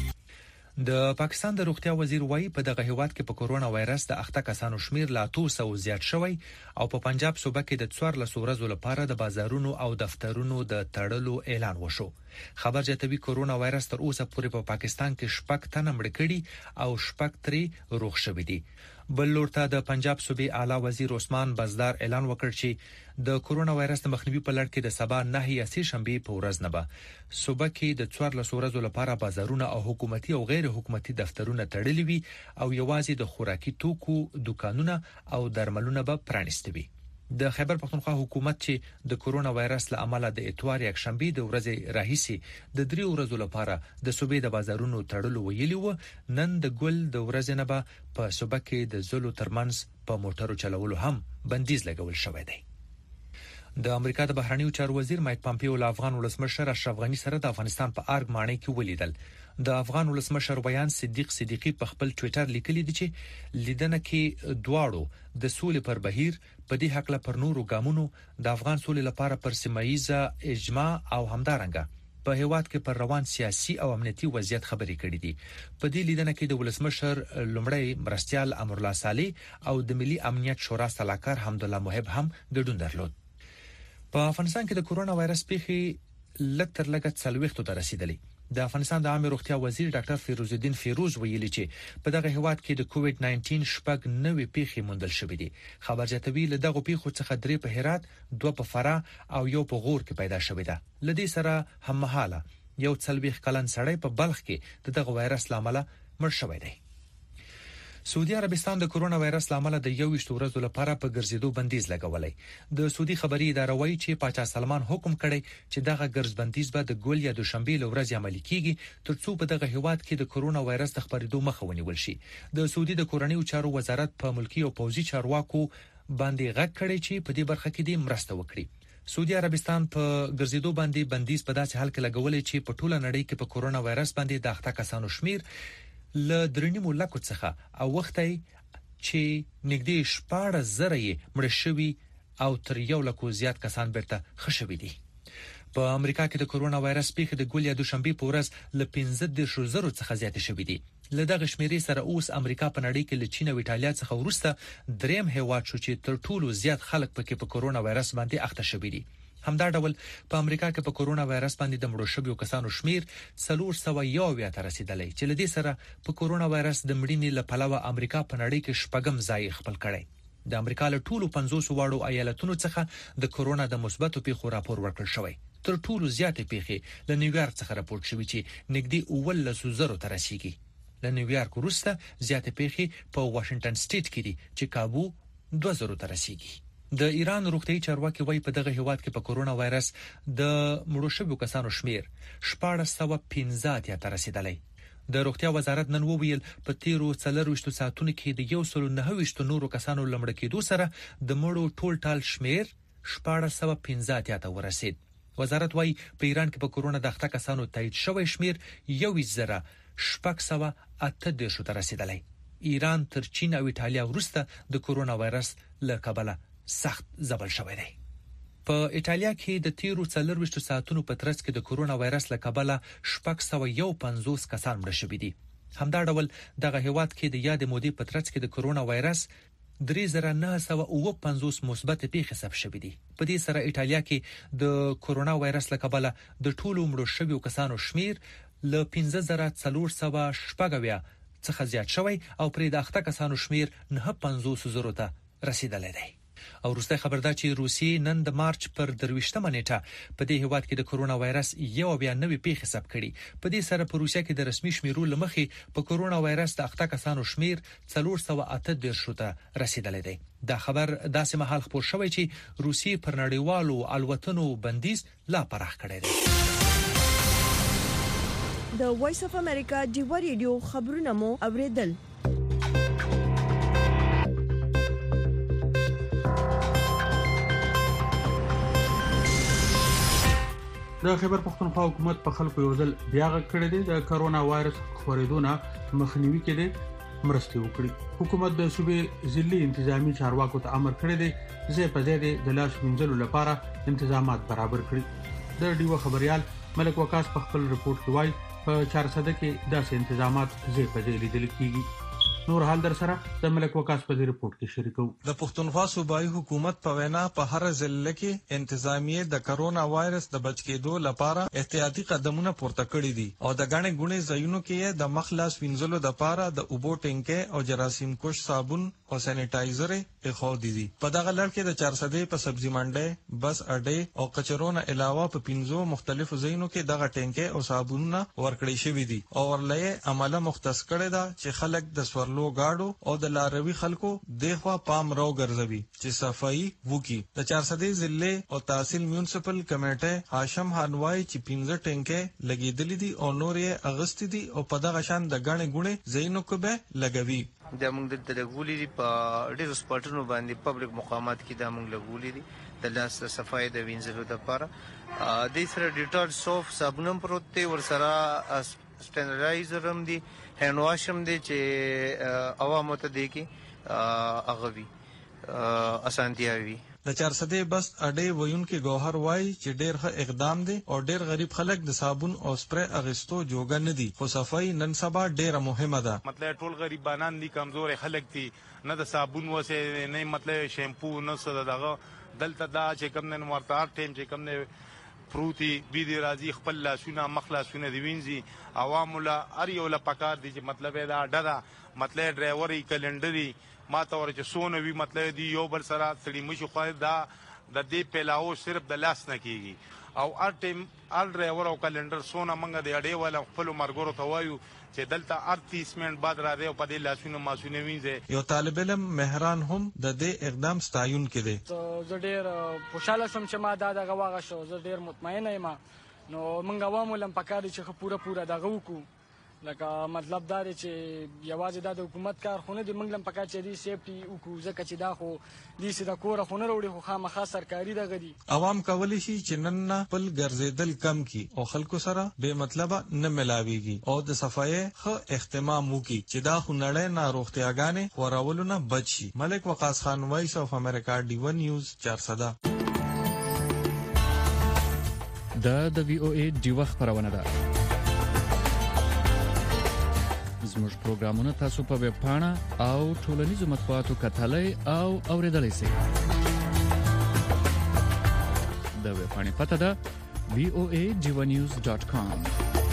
د پاکستان د روغتیا وزیر وایي په دغه هیواد کې په کورونا وایرس د اخته کسانو شمیر لا 200 زیات شوی او په پنجاب صوبه کې د 14 ورځې لپاره د بازارونو او دفترونو د تړلو اعلان وشو. خبر جاتوي کورونا وایرس تر اوسه پورې په پاکستان کې 6 تنه مړ کړي او 6 ترې روغ شوي دي. بل لورته د پنجاب صوبې اعلی وزیر عثمان بزدار اعلان وکړ چې د کورونا وایرس د مخنیوي په لړ کې د سبا 9 یا 3 شنبه په ورځ نه به صوبه کې د 14 ورځې لپاره بازارونه او حکومتي او غیر حکومتي دفترونه تړلي وي او یوازې د خوراکي توکو دکانونه او درملونه به پرانیستي وي. د خیبر پښتونخوا حکومت چې د کورونا وایرس له امله د اتوار یک شنبه د ورځې راهیسي د 3 ورځې لپاره د صوبې د بازارونو تړلو ویلي و، نن د ګل د ورځې نه به په صوبه کې د زلو ترمنځ په موټرو چلولو هم بندیز لګول شوی دی. د امریکا د بهرنیو چارو وزیر مایک پامپیو له افغان ولسمشر اشرف غني سره د افغانستان په ارګ ماڼۍ کې ولیدل. د افغان ولسمشر بیان صدیق صدیقی په خپل ټوئیټر لیکلی دی چې لیدنه کې دواړو د سولې پر بهیر په دې حق له پر نورو ګامونو د افغان سولې لپاره پر سیمایي اجماع او همدارنګه په هیواد کې پر روان سیاسي او امنیتي وضعیت خبرې کړې دي. په دې لیدنه کې د ولسمشر لومړی مرستيال امرالله صالح او د ملي امنیت شورا سلاکار حمدالله محب هم ګډون درلود. په افغانستان کې د کورونا وایرس پیښې لکتر لګت 40 ته رسیدلې. د افغانستان د عامه روغتیا وزیر ډاکټر فیروز الدین فیروز ویلي چې په دغه هیواد کې د کووډ 19 شپږ نوې پیښې موندل شوې دي. خبر جاتوي له دغه پیښو څخه 3 په هرات، 2 په فراه او 1 په غور کې پیدا شوې ده. لدې سره هممهاله یو 40 کلن سړی په بلخ کې دغه وایرس لامل مړ شوی دی. سعودي عربستان د کورونا وایرس لامل د 21 ورځې لپاره په ګرځېدو بندیز لګولای. د سعودي خبري اداره وایي چې پاچا سلمان حکم کړی چې دغه ګرځ بندیز به د ګول یا دوشنبه لورځ عملي کیږي ترڅو په دغه هیواد کې د کورونا وایرس د خپرېدو مخه ونیول شي. د سعودي د کورنیو چارو وزارت په ملکی او پوځي چارواکو باندې غږ کړی چې په دې برخه کې د مرسته وکړي. سعودي عربستان په ګرځېدو باندې بندیز په داسې حال کې لګولې چې په ټوله نړۍ کې په کورونا وایرس باندې د اخته کسانو شمیر ل 3.5 لکو څخه او وختي چې نږدې 14,000 مړ شوي او تر 1 لکو زیات کسان بیرته خښوي دي. په امریکا کې د کورونا وایرس پیښې د ګول یا دوشنبه په ورځ ل 15,000 څخه زیات شوي دي. له دغه شمیرې سره اوس امریکا په نړۍ کې له چین او ایتالیا څخه وروسته دریم هیواد شو چې تر ټولو زیات خلک پکې په کورونا وایرس باندې اخته شوي دي. همدا ډول په امریکا کې په کورونا وایرس باندې د مړو شویو کسانو شمیر 401 ته رسیدلی چې لدې سره په کورونا وایرس د مړینې لپاره امریکا په نړۍ کې شپږم ځای خپل کړی. د امریکا له ټولو 50 واړو ایالتونو څخه د کورونا د مثبتو پیښو راپور ورکړل شوی. تر ټولو زیاتې پیښې له نیویارک څخه راپورټ شوې چې نږدې 19,000 ته رسیدي. له نیویارک وروسته زیاتې پیښې په واشنگټن سټیټ کې دي چې کابو 2000 ته رسیدي. د ایران روغتیايي چارواکي وایي په دغه هیواد کې په کورونا وایرس د مړو شویو کسانو شمیر 1415 ته رسیدلی. د روغتیا وزارت نن وویل په تیرو 24 ساعتونو کې د 129 نورو کسانو لمړ کېدو سره د مړو ټول شمیر 1415 ته ورسید. وزارت وایي په ایران کې په کورونا د اخته کسانو تایید شوی شمیر 1,638 ته رسیدلی. ایران تر چین او ایتالیا وروسته د کورونا وایرس له کبله سخت ځپل شوی دی. په ایتالیا کې د تیرو 24 ساعتونو په ترڅ کې د کورونا وایرس له کبله 651 کسان مړ شوي دي. همدا ډول دغه هیواد کې د یاد مودې په ترڅ کې د کورونا وایرس 3950 مثبت پیښې ثبت شوې دي. په دې سره ایټالیا کې د کورونا وایرس له کبله د ټولو مړو شویو کسانو شمیر له 15416 څخه زیات شوی او پرې د اخته کسانو شمیر 950,000 ته رسیدلی دی. او وروسته خبر ده چې روسیې نن د مارچ پر 23مه نیټه په دې هیواد کې د کورونا وایرس یو بیا نوې پیښه ثبت کړي. په دې سره په روسیه کې د رسمي شمیرو لمخې په کورونا وایرس د اخته کسانو شمیر 438 ته رسیدلی دی. دا خبر داسې مهال خبر شوی چې روسیې پر نړیوالو الوتنو بندیز لا پراخ کړی دی. د وایس اف امریکا ډیوا ریډیو خبرونه مو اوریدل. د خیبر پختونخوا حکومت په خلکو یو ځل بیا غږ کړی دی د کرونا وایرس خورېدو نه مخنیوي کې د مرستې وکړي. حکومت د صوبې ضلعي انتظامی چارواکو ته امر کړی دی چې په ځای د لاس وینځلو لپاره تنظیمات برابر کړي. د ډیو خبريال ملک وقاص په خپل رپورت کې وایي په 400 کې داسې انتظامات ځای په ځای لیدل کیږي. نور حال در سره د ملک وقاص په رپورت کې شریکو. د پښتونخوا صوبایي حکومت په وینا په هر ضلع کې انتظامیه د کرونا وایرس د بچ کېدو لپاره احتیاطي قدمونه پورته کړي دي او د غاڼې ګونې ځایونو کې د مخلاص وینځلو لپاره د اوبو ټینکې او جراثیم کش صابون او سانیټایزر اخو دي. په دغه لړ کې د 400 په سبزی منډي بس اډې او کچرونه علاوه په 15 مختلفو ځایونو کې دغه ټینکې او صابونونه ورکړي شوی دي او ورلې عمله مختص کړي دا چې خلک د سورلو گاډو او د لاروي خلکو دغه پام راو ګرځوي چې صفائی وکي. د 400 ضلع او تحصیل میونسپل کمیټه هاشم هانوای چې 15 ټینکې لګیدلې دي او نورې اغستې دي او په دغه شان د غاڼې ګونې زینو کې به لګوي. د موږ د لګولې دي په ډېر سپورټونو باندې پبلک مقامات کې د موږ لګولې دي د لاس صفائی د وینځلو لپاره. د سره ډیټول سوپ صابون پروت دی ور سره سټنډرایزر هم دي هاند واش هم دي چې عوامو ته دی کې اغوي اسانتیا وي. د 400 بس اډې وینکي گوهر وای چې ډېر ښه اقدام دی او ډېر غریب خلک د صابون او سپری اغستو جوګه نه دي خو صفائی نن سبا ډېره مهمه ده. مطلب ټول غریبانان دي کمزور خلک دي نه د صابون وسه نه مطلب شیمپو نه څه دغه دلته دا چې کم نن ورته ټیم چې کم نه پروتي بي دي راځي خپل لاسونه مخلصونه دی وینځي عوام له ار یو له پکار دي چې مطلب دا ډره مطلب ډرایوري کلندري ما ته ورچ سونه وی مطلب دی یو بل سره سړي مشي خو دا د دې پلاو صرف د لاس نه کیږي او ار ټیم ال ډرایور او کلندر سونه منګه دی اړې ولا خپل مرګورو ته وایو چې دلته 30 منټ بعد را دی او په دې لاسونه ماسونه وینځي. یو طالب علم مهران هم د دې اقدام ستایون کړي. زه ډېر خوشاله شوم چې ما دا دغه واغ شو. زه ډېر مطمئن یم نو موږ عوامو لم پکاري چې پوره دغه وکړو لکه مطلب دا دی چې یوازې دا د حکومت کار خو نه دی موږ لم پکار چې دی سیفټي وکړو ځکه چې دا خو دې سي د کور خو نه وروړي خو خامخا سرکاري دغه دي. عوام کولی شي چې نن خپل ګرځیدل کم کی او خلکو سره به مطلب نه ملاويږي او د صفایي ښه اهتمام وکړي چې دا خو نړۍ نه روغتياګانې خورولونه بچي. ملک وقاص خان وایس اف امریکا ډیو نیوز 400. د وی او ای ډیو خبرونه ده. زموږ پروګرامونه تاسو په ویب پاڼه او ټولنیزو مطبوعاتو کتلای او اوریدلای شئ. د ویب پاڼې پته ده voajivanews.com.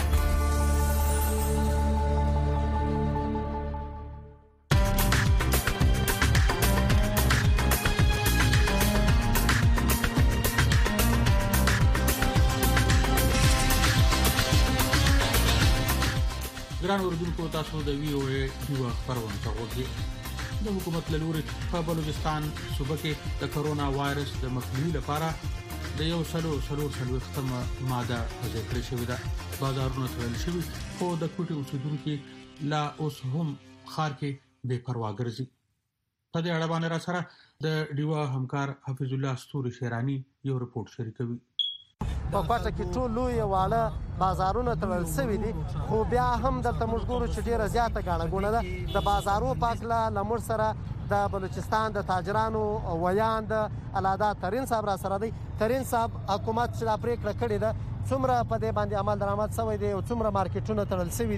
ګران اوردونکو تاسو د وی او ای ډیو خبرونه تاوږي. د حکومت له لوري په بلوچستان صوبه کې د کرونا وایرس د مخنیوي لپاره د یو سلو ختمه ماده ذکر شوې ده. بازارونه تړل شوي خو د کوټي اوسیدونکو لا اوس هم خار کې بے پروا ګرځي. په دې اړه باندې را سره د ډیو همکار حفیظ الله استوري شیرانی یو رپورت شریکوي. په کوټه کې ټول لوی واړه بازارونه تړل شوي دي خو بیا هم دلته موږ ګورو چې ډیره زیاته غاڼه ګونه ده. د بازارو پاکله لمر سره د بلوچستان د تاجرانو ویان د الادا ترين صاحب را سره دی. ترين صاحب حکومت چې دا پریکړه کړې ده څومره په دې باندې عمل درآمد شوی دی او څومره مارکیټونه تړل شوي دي؟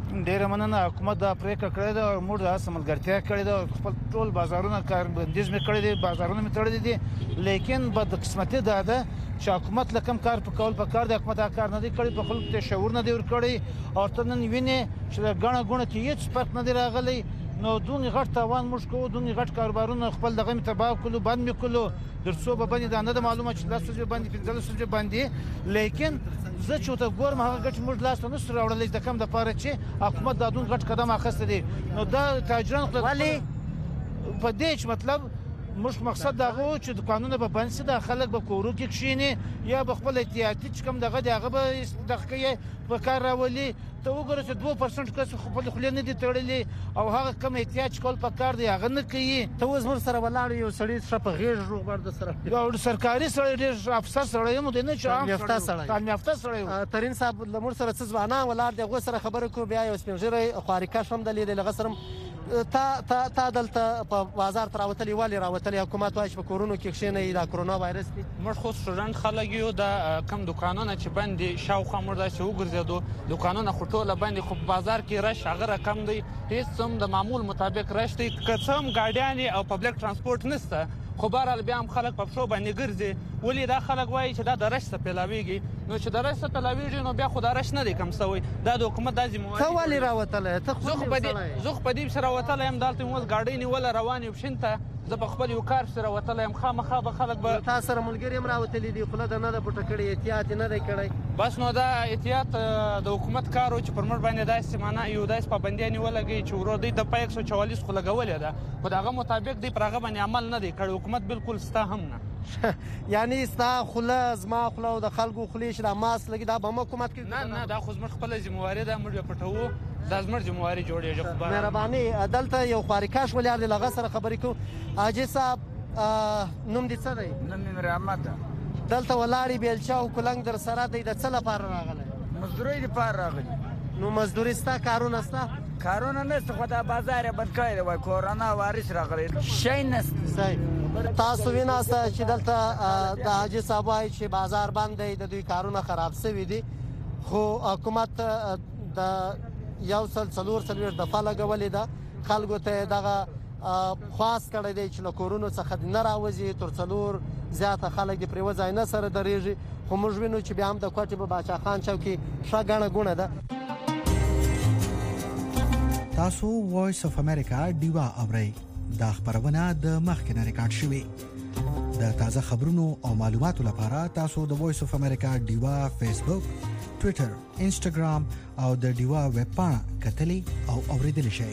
ډېر مننه حکومت دا پریکړه کړې ده او موږ د سملګرتیا کړې ده خپل ټول بازارونه کاربندیز مې کړې دي بازارونه مې تړلې دي لیکن بد قسمتي ده چې حکومت لکم کار په کول په کار د حکومت کار نه دی کړی په خلکو ته شعور نه دی ور کړی او تر نن ویني چې غاڼه غونه کې هیڅ فرق نه دی راغلی نو دونی غټ تاوان موږ کوو دونی غټ کاروبارونه خپل دغه متباع کولو بند میکولو درڅو به باندې دا نه معلومه چې لاس څه باندې 15 باندې لیکن زه چې ته ګورم هغه غټ موږ لاس نه سره وړلې د کم د پاره چې حکومت دا دون غټ قدم اخیسته دي نو دا تاجران ولی په دې مطلب مش مقصد دغه چې دکانونه به بند سي د خلک به کورو کې کښینی یا به خپل احتیاطي چې کوم دغه به دغه په کار راولي ته وګوره چې 2% کس خپل خلک نه دي تړلي او هغه کم احتیاط کول په کار دی هغه نه کوي ته اوس مر سره ولاړ یو سړی شپ غیر روغبر د سره یو سرکاري سړی ډیر افسر سړی مو نه چې عام یافته سړی ترين صاحب لمر سره څه ځوانان ولاړ دغه سره خبره کو بیا یو سپینجره خارقه شم د لیدل غسرم تا دلته په بازار تراوتلی والی راوتلی حکومت وايي په کورونو کې خښنه د کرونا وایرس دي موږ خو سټوډنټ خلک یو د کم دکانونه چې باندې شاوخوا موږ داسې وګرځېدو دکانونه خو ټوله باندې خو بازار کې رش هغه رقم دی هیڅ هم د معمول مطابق رش دی که څه هم ګاډیانې او پبلک ترانسپورت نشته خو بهرحال بیا هم خلک په پښو باندې ګرځي ولې دا خلک وایي چې دا د رش څخه پیلاویږي نو چې د رش څخه پیلاویږي نو بیا خو د رش نه دی کم سوی دا د حکومت د ذمہواری ته ولې راوتله ته خو په دې سره راوتله هم دالته موږ ګاډی نیول روان یو شنته زه په خپل یو کار سره راوتله هم خامخا به خلک به تاسو سره ملګری هم راوتلی دي خو نه د پټ کړي احتیاط نه دی کړی بس نو دا احتیاط د حکومت کارو چې پر مړ باندې داسې معنا یو داسې پابندي نیولګي چې ورو دی د 144 خو لګولې ده خو داغه مطابق دی پرغه باندې عمل نه دی کړی حکومت بالکل ستا هم نه یعنی ستا خله زما خله او د خلکو خلیش د ماس لګي دا به حکومت کې نه دا خو زموږ خپل ذمہواری ده موږ پټو دا زموږ ذمہواری جوړیږي خو مهرباني دلته یو خارکاش ولر دی لغه سره خبرې کو اجي صاحب نوم دې څه دی نوم مې رحمت دلته ولاړی بیلچا او کولنګ در سره دی د څه لپاره راغلی مزدوري لپاره راغلی نو مزدوري ستا کارونه ستا کارونه نشته خو دا بازار بند کړی دی وای کورونا وایرس راغلی شي نشته صحیح تاسو ویناسته چې دلته د حاجی صاحب وايي چې بازار بند دی د دوی کارونه خراب شوي دي خو حکومت د یو څلور دفعه لګولې ده خلکو ته دغه خاص کړی دی چې له کورونو څخه نه راوځي تر څلور زیاته خلک د پریوځای نه سره درېږي خو موږ وینو چې بیا هم د کوټې په باچا خان چوکي ښه ګڼه ګونه ده تاسو وایس اف امریکا ډیوا اورئ دا خبرونه د مخکنه ریکارډ شوې د تازه خبرونو او معلوماتو لپاره تاسو د وایس اف امریکا ډیوا فیسبوک ټوئیټر انسټاګرام او د ډیوا ویب پاڼه کتلی او اوریدل شئ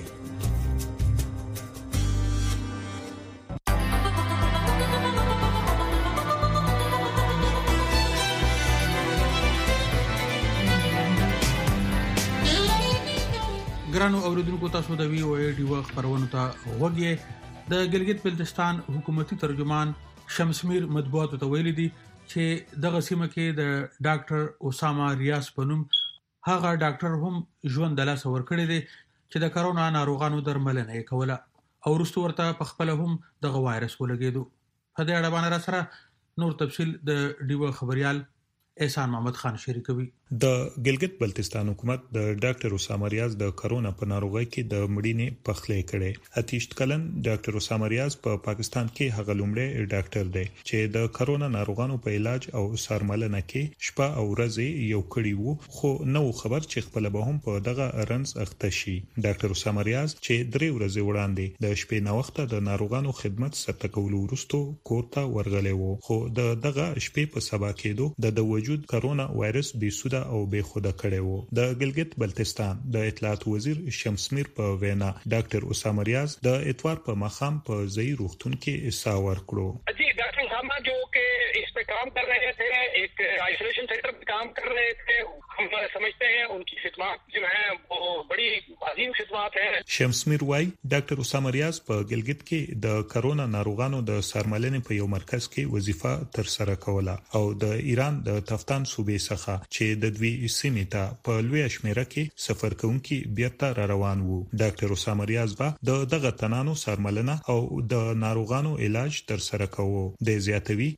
ګرانو اوریدونکو تاسو د وی او ای ډیوا خبرونه ته وګورئ د ګلګت بلتستان حکومتي ترجمان شمسمیر مطبوعات ته ویلي دي چې دغه سیمه کې د ډاکټر اسامه ریاض پنوم هغه ډاکټر هم ژوند د لاس ور کړی دی چې د کرونا ناروغانو درملنه کوله او وروسته ورته په خپل هم دغه وایرس ولګیدو په دې اړه باندې سره نور تفصيل د ډیوا خبريال احسان محمد خان شریکوي د ګلګت بلتستان حکومت د ډاکټر اسامه ریاض د کرونا په ناروغۍ کې د مړینې پخلې کړي اتیشت کلن ډاکټر اسامه ریاض په پاکستان کې هغه لومړی ډاکټر دی چې د کرونا ناروغانو په علاج او سرملنه کې شپه او ورځ یو کړی وو خو نو خبر چې خپل به هم په دغه رنس اخته شي ډاکټر اسامه ریاض چې 3 ورځې وړاندې د شپې نوخته د ناروغانو خدمت سره کول ورستو کوړه ورغلې وو خو دغه شپې په سبا کېدو د وجود کرونا وایرس بيسوده او بے خوده کړي وو د ګلګت بلتستان د اطلاعات وزیر شمسمیر په وینا ډاکټر اسامه ریاض د اتوار په مخام په ځای روغتون کې اساور کړو جی ڈاکٹر اسامہ جو کہ اس پہ کام کر رہے تھے ایک آئسولیشن سینٹر پہ کام کر رہے تھے ہم سمجھتے ہیں ان کی خدمات جو ہیں وہ بڑی عظیم خدمات ہیں شمسمیر وايي ډاکټر اسامه ریاض په ګلګت کې د کرونا ناروغانو د سرملنې په یو مرکز کې وظیفه تر سره کوله او د ایران د تفتان صوبې څخه چې د دوی سیمې ته په لوی شمیره کې سفر کوونکي بیرته را روان وو ډاکټر اسامه ریاض به دغه تنانو سرملنه او د ناروغانو علاج تر سره کوو د زیاتوي د ډاکټر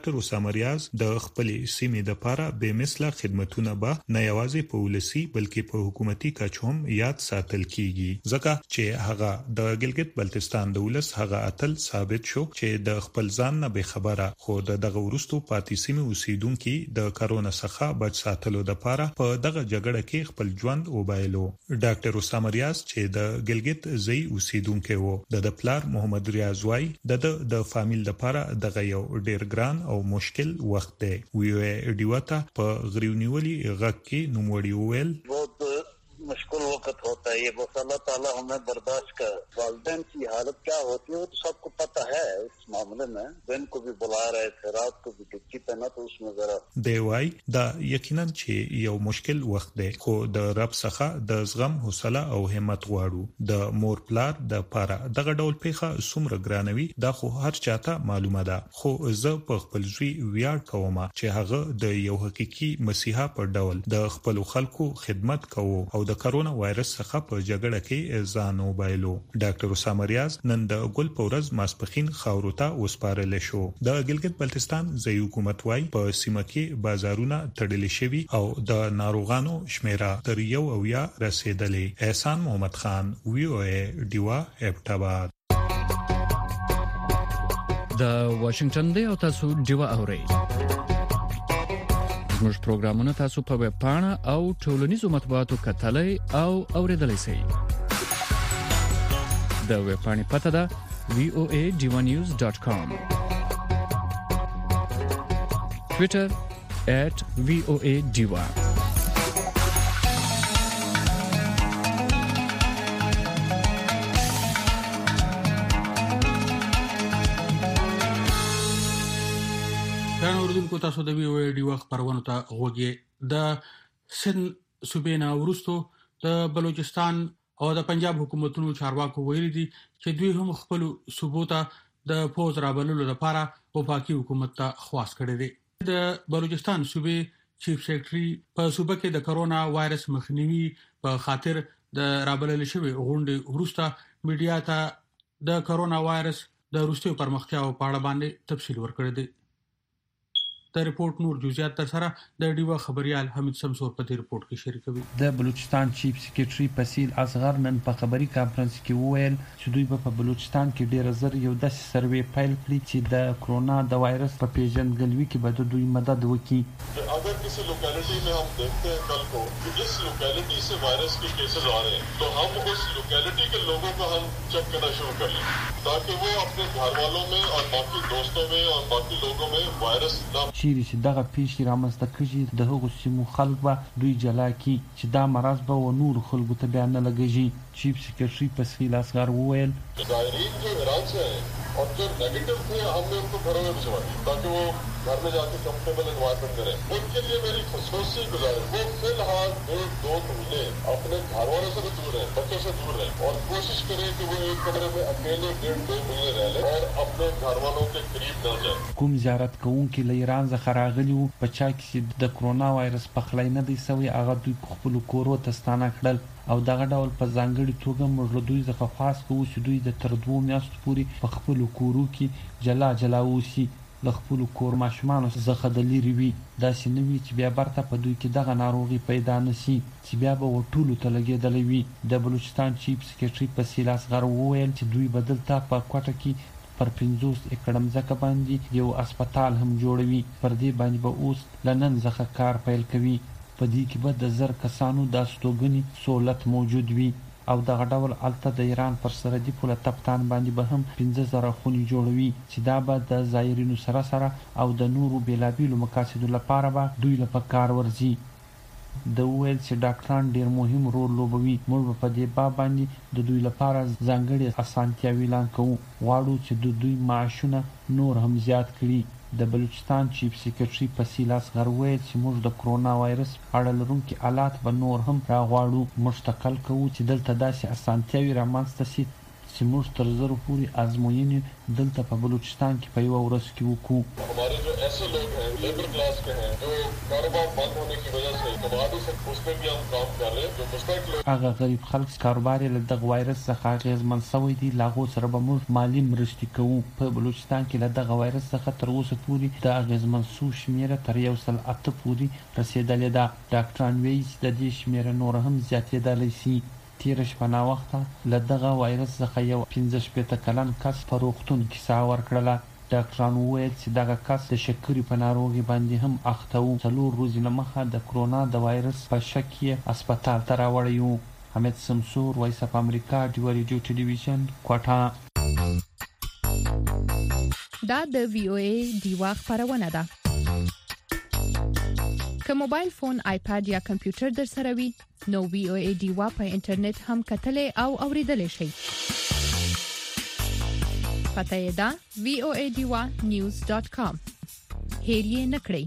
ډاکټر اسامه ریاض د خپل سیمې د لپاره به مثله خدماتونه به نه یوازې په ولسی بلکې په حکومتي کچ هم یاد ساتل کیږي ځکه چې هغه د ګلګت بلتستان د ولس هغه اتل ثابت شو چې د خپل ځان نه به خبره خو دغه ورستو پاتې سیمې اوسیدونکو د کرونا څخه بچ ساتلو لپاره په دغه جګړه کې خپل ژوند وبایلو ډاکټر اسامه ریاض چې د ګلګت زی اوسیدونکو وو د پلار محمد ریاض وای د فامیل لپاره دغه یو ډیر ګران او مشکل وخت دی وی ډیواتا په غریونیولي غږ کې نوموړي وویل मुश्किल वक्त होता है ये बस अल्लाह ताला हमें बर्दाश्त कर वालिदैन की हालत क्या होती है तो सबको पता है इस मामले में दिन को भी बुला रहे थे रात को भी टिक्की पहना तो उसमें जरा دیوای دا یقینا چې یو مشکل وخت دی خو د رب څخه د زغم حوصله او همت غواړو د مور پلار د پاره دغه ډول پیخه سمره ګرانوي دا خو هر چاته معلومه ده خو زه په خپل ځوی ویاړ کوم چې هغه د یو حقيقي مسیحا پر ډول د خپل خلکو خدمت کوو او د کرونا وایرس څخه په جګړه کې ځان وبایلو ډاکټر اسامه ریاض نن د ګل پورز ماسپخین خاورتا وسپارل شو د ګلګت بلتستان ځای حکومت وای په سیمه کې بازارونه تړل شوي او د ناروغانو شمیره تر یو او یا رسیدلې احسان محمد خان وی او ای ډیوا ابټاباد د واشنگټن دی او تاسو ډیوا اورئ موږ پروګرامونه تاسو په ویب پاڼه او ټولنیزو مطبوعاتو کتلای او اوریدلای شئ د ویب پاڼې پته ده voanews.com Twitter @voadiva اوردونکو تاسو د وی او ډي وخت پرونو ته غوږی د سن صوبینا ورستو د بلوچستان او د پنجاب حکومتونو چارواکو ویلي دي چې دوی هم خپل صوبو ته د فوج رابللو لپاره وفاقي حکومت ته خواست کړی دی د بلوچستان صوبې چیف سیکریټري په صوبه کې د کرونا وایرس مخنیوي په خاطر د رابلل شوی غونډې ورسته میډیا ته د کرونا وایرس د روسي پرمختیاو په اړه باندې تفصیل ورکړی دی د ریپورت نور جزئیات تر سره د ډیوا خبريال حمید شمسور په دې ریپورت کې شریکوي د بلوچستان چیف سیکریټري پسیل اصغر نن په خبري کانفرنس کې وویل چې دوی په بلوچستان کې ډیر زر یو د سروې پیل کړی چې د کرونا د وایرس په پیژندګلوي کې به دوی مدد وکړي اگر کسی لوکیلٹی میں ہم دیکھتے ہیں کل کو کہ جس لوکیلٹی سے وائرس کے کیسز آ رہے ہیں تو ہم اس لوکیلٹی کے لوگوں کو ہم چیک کرنا شروع کر لیں تاکہ وہ اپنے گھر والوں میں اور باقی دوستوں میں اور باقی لوگوں میں وائرس نہ چیرې چې دغه پیښې رامنځته کړي د هغو سیمو خلک به دوی جلا کړي چې دا مرض به و نور خلکو ته بیا نه لګېږي چیف سیکریټري پسیل اصغر وویل ظاهرین جو ایران سے ہیں اور جو نیگیٹو تھے ہم نے ان کو گھروں میں بھجوا دی تاکہ وہ گھر میں جا کے کمفرٹیبل انوائرمنٹ کریں ان کے لیے میری خصوصی گزارش وہ فی الحال 2 مہینے اپنے گھر والوں سے بھی دور رہیں بچوں سے دور رہیں اور کوشش کریں کہ وہ ایک کمرے میں اکیلے 1.5-2 مہینے رہ لیں اور اپنے گھر والوں کے قریب نہ جائیں کوم زیارت کوونکي له ایران څخه راغلي وو په چا کې د کرونا وایرس پخلی نه دی سوی هغه دوی خپل کورو ته ستانه کړل او دغه ډول په ځانګړي توګه موږ له دوی څخه خواست کوو چې دوی د تر 2 میاشتو پورې په خپل کورو کې جلا اوسي له خپل کور ماشومان څخه د لري وي داسې نه وي چې بیا برته په دوی کې دغه ناروغي پیدا نشي چې بیا به ټولو ته لګېدلې وي د بلوچستان چیف سیکریټري پسیل اصغر وویل چې دوی بدلته په کوټه کې پر 50 ایکړ ځمکه باندې یو هسپتال هم جوړوي پر دې باندې به اوس لنن ځخه کار پیل کوي په دې کې به د زر کسانو د استوګنې سہولت موجود وي او دغه ډول الته د ایران پر سرحدي پوله تپتان باندې به هم 15000 خونې جوړوي چې دا به د زایرینو سره او د نورو بیلابیلو مقاصدو لپاره به دوی لپاره کار ورزي د ویل چې ډاکټران ډیر مهم رول لوبوي موږ په دې باب باندې د دوی لپاره ځانګړي اسانتیاوي اعلان کوو غواړو چې د دوی معاشونه نور هم زیات کړي د بلوچستان چیف سیکریټري پسیل اصغر ویل چې موږ د کرونا وایرس اړه لرونکي آلات به نور هم راغواړو مشتقل کوو چې دلته داسې اسانتیاوي رامنځته شي چې موږ تر زر پورې ازموینې دلته په بلوچستان کې په یو ورځ کې وکړو. हमारे जो ऐसे लोग हैं लेबर क्लास के हैं जो कारोबार बंद होने की वजह से कमाने से उसमें भी हम काम कर रहे हैं जो मुस्तकिल लोग هغه غریب خلک کاروبار له دغه وایرس څخه اغیزمن شوی دي لاغو سره به موږ مالی مرستې کوو. په بلوچستان کې له دغه وایرس څخه تر اوسه پورې د اغیزمن شو شمیره تر 108 پورې رسیدلې ده. ډاکټران وایي چې د دې شمیره نور هم زیاتېدلی شي. تیر شپه نا وخته له دغه وایرس څخه یو 15 کلن کس په روغتون کې ساه ورکړله. ډاکټران وویل چې دغه کس د شکرې په ناروغي باندې هم اخته و. 4 ورځې نه مخه د کرونا د وایرس په شک یې هسپتال ته راوړی و. حمید سمسور، وایس اف امریکا، ډیوا ریډیو ټلویزیون، کوټه. دا د وی او ای ډیوا خبرونه ده. که موبایل فون، آیپاد یا کمپیوټر در سره وي نو وی او ای ډیوا په انټرنیټ هم کتلې او اوریدلې شي. پته یې ده voadiwa.news.com. هیر یې نکړئ.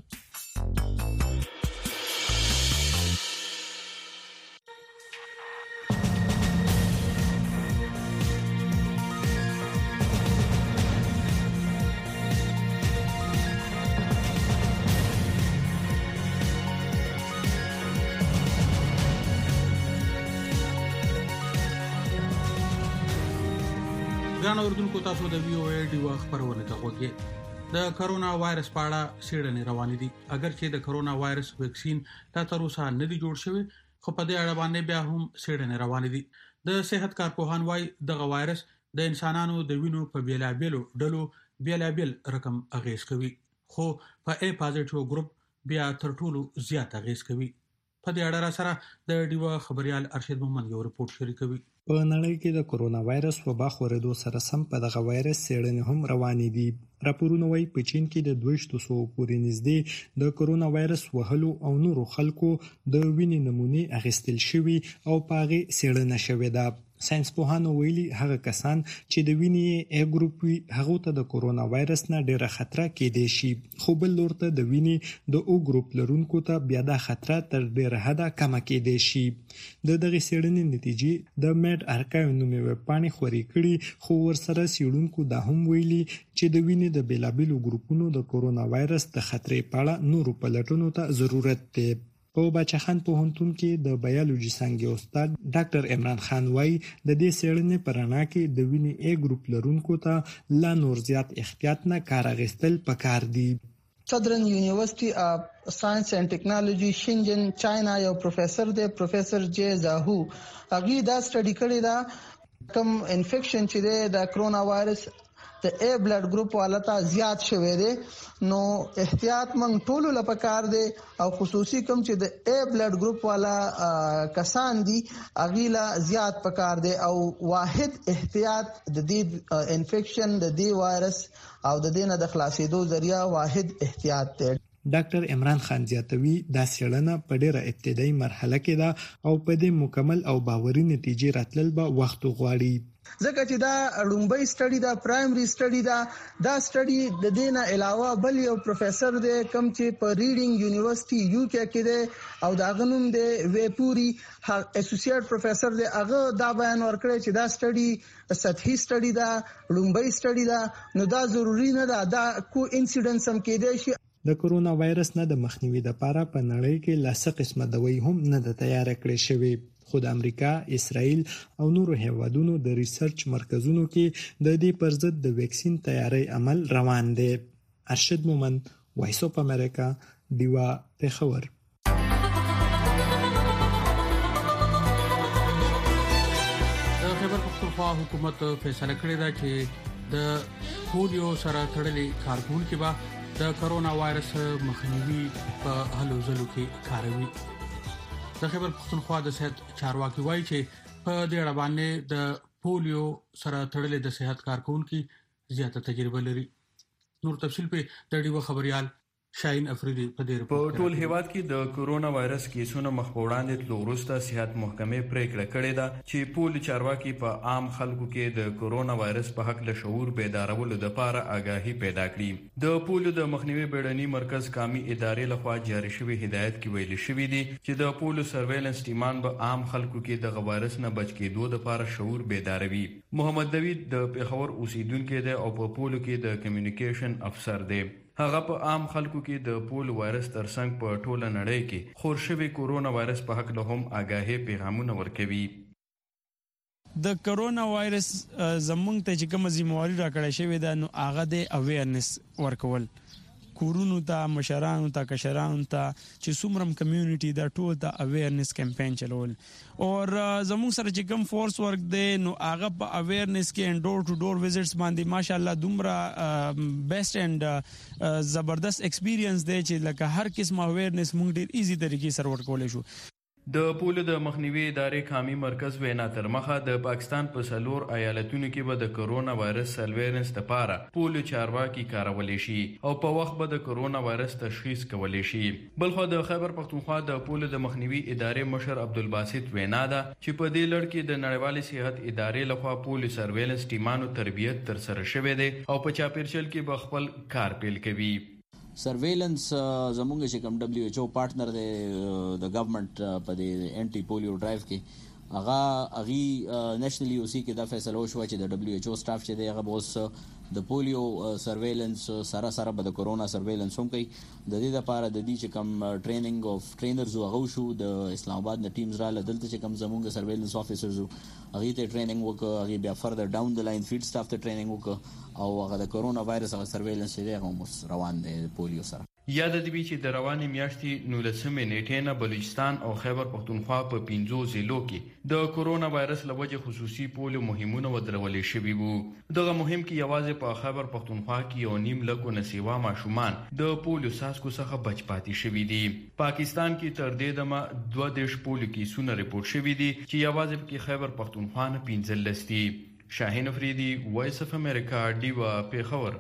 ګران اوردونکو، تاسو د وی او ای ډیوا خبرونه ته غوږی. د کرونا وایرس په اړه څېړنې روانې دي. اگر چې د کرونا وایرس ویکسین لا تر اوسه نه دی جوړ شوی، خو په دې اړه باندې بیا هم څېړنې روانې دي. د صحت کارپوهان وايي دغه وایرس د انسانانو د وینو په بیلابیلو ډلو بیلابیل رقم اغیز کوي، خو په A پازټیو ګروپ بیا تر ټولو زیات اغیز کوي. په دې اړه سره د ډیوا خبريال ارشد محمد یو رپورت شریکوي. په نړۍ کې د کرونا وایرس وبا خورېدو سره سم په دغه وایرس څېړنې هم روانې دي. راپورونه وايي په چین کې د 200 پورې نږدې د کرونا وایرس وهلو او نورو خلکو د وینې نمونې اخیستل شوي او په هغه څېړنه شوې ده. ساينس پوهانو ویلي هغه کسان چې د وینې A ګروپ وي هغه ته د کرونا وایرس نه ډېره خطر کېدای شي، خو بل لور ته د وینې د O ګروپ لرونکو ته بیا د خطر تر ډېره حده کم کېدای شي. د دغه څېړنې نتیجې د میډ ارکایو نومي ویبپاڼې خوري کړي، خو ورسره څېړونکو دا هم ویلي چې د وینې د بیلابیلو ګروپونو د کرونا وایرس د خطرې په اړه نورو پلټنو ته ضرورت دی. په بچخان پوهنتون کې د بایولوژي څانګې استاد ډاکټر عمران خان وايي د دې څېړنې په رڼا کې د وینې A ګروپ لرونکو ته لا نور زیات احتیاط نه کار اخیستل پکار دي. Southern University of Science and Technology شنجن چاینا یو پروفیسور دی، پروفیسور جی زاهو، هغه دا سټډي کړی دا کوم انفیکشن چې دی د کرونا وایرس د A بلډ ګروپ والا ته زیات شوی دی، نو احتیاط موږ ټول لپاره دی او خصوصي کوم چې د A بلډ ګروپ والا کسان دي اغیلا زیات پکار دی او واحد احتیاط د دې انفیکشن د دې وایرس او د دې نه د خلاصېدو ذریعہ واحد احتیاط دی. ډاکټر عمران خان زیاتوي دا څېړنه په ډېره ابتدایي مرحله کې ده او په دې مکمل او باوري نتیجې راتلل به وخت غواړي. ځکه چې دا لومبۍ سټډي دا پرایمري سټډي دا سټډي د دې نه علاوه بل یو پروفیسور دی کوم چې په ریډینګ یونیورسيټي UK کې دی او دا غنوم دی ویپوري اسوسییټ پروفیسور دی، هغه دا بیان ورکړی چې دا سټډي سطحي سټډي دا لومبۍ سټډي دا، نو دا ضروری نه ده دا کو انسیډنس هم کېدای شي. د کرونا وایرس نه د مخنیوي لپاره په نړۍ کې لاسه قسمه دوی هم نه د تیار کړې شوی. خو د امریکا، اسرائیل او نورو هیوادونو د ریسرچ مرکزونو کې د دې پر ضد د ویکسین تیاری عمل روان دی. ارشد مومند، وایس اف امریکا، ډیوا، پېښور. د خیبر پختونخوا حکومت فیصله کړې ده چې د پولیو سره تړلې کارکونکو به د کرونا وایرس مخنیوي په هلو ځلو کې کاروي. د خیبر پختونخوا د صحت چارواکي وایي چې په دې اړه باندې د پولیو سره تړلې د صحت کارکونکو زیاته تجربه لري. نور تفصیل په د ډیوا خبريال شاهین افریدي په دې په ټول هیواد کې د کورونا وایرس کیسونو مخ په وړاندې تلو وروسته صحت محکمې پریکړه کړې ده چې پول چارواکي په عام خلکو کې د کورونا وایرس په حق له شعور بیدارولو لپاره آگاهي پیدا کړي. د پول د مخنیوي بیړني مرکز قومي ادارې لخوا جاری شوی هدایت کې ویل شوی دی چې د پول سرویلنس ټیمان به عام خلکو کې د وایرس نه بچ کېدو لپاره شعور بیداروي. محمد دوید د پیښور اوسیدونکو دی او په پول کې د کمیونیکیشن افسر دی. هغه په عام خلکو کې د پول وایرس ترڅنګ په ټوله نړۍ کې خور شوی کورونا وایرس په حق له هم آگاهي پیغامونه ورکوي. د کورونا وایرس زمونږ ته چې کوم ذمہواری راکړی شوی ده نو هغه د اویرنس ورکول کورونو ته مشرانو ته کشرانو ته چې څومره کمیونټي دا ټول ته اویرنس کمپاین چلول او زموږ سره چې کوم فورس ورک دی نو هغه په اویرنس کې ډور ټو ډور وزټس باندې ماشاءالله دومره بیسټ اند زبردست ایکسپیرینس دی چې لکه هر قسم اویرنس موږ ډیر ایزي طریقې سره ورکولای شو. د پول د مخنیوي ادارې قومي مرکز وینا تر مخه د پاکستان په سلور ایالتونو کې به د کورونا وایرس سرویلنس لپاره پول چارواکي کارولې شي او په وخت به د کورونا وایرس تشخیص کولې شي. بلخو د خیبر پختونخوا د پول د مخنیوي ادارې مشر عبدالباسط وینا ده چې په دې لړ کې د نړیوالې صحت ادارې لخوا پول سرویلنس ټیمانو تربیت تر سره شوې ده او په چاپیرچل کې به خپل کار پیل کوي. سرویلنس زمونږ چې کوم دبليو ایچ او پارټنر دی د گورنمنت په دې انټي پولیو ډرایو کې هغه نېشنلی او سی کې دا فیصله وشو چې د دبليو ایچ او سټاف چې دی هغه اوس د پولیو سرویلنس سره به د کورونا سرویلنس هم کوي. د دې لپاره د دې چې کوم ټریننګ اف ټرینرز هغه شو د اسلام آباد د ټیمز را لدلته چې کوم زمونږ سرویلنس افیسرز هغه ته ټریننګ وکړ هغه بیا فردر ډاون د لاین فیلډ سټاف ته ټریننګ وکړ او هغه د کورونا وایرس هغه سرویلنس دی هغه روان دی پولیو سره. یاد دی چې د روانې میاشتې 19 نیټې نه بلوچستان او خیبر پختونخوا په 15 ضلعو کې د کورونا وایرس لوجه خصوصي پولیو مهمونه ودرولې شوي وو. دغه مهم کې یوازې په خیبر پختونخوا کې یو نیم لکو نسیوا ماشومان د پولیو څاڅکو څخه بچ پاتې شوي دي. پاکستان کې تر دې دمه 22 پولیو کیسونه ریپورت شوي دي چې یوازې په خیبر پختونخوا نه 15 دي. شاهین افریدي وایس اف امریکا ډیوا پیښور.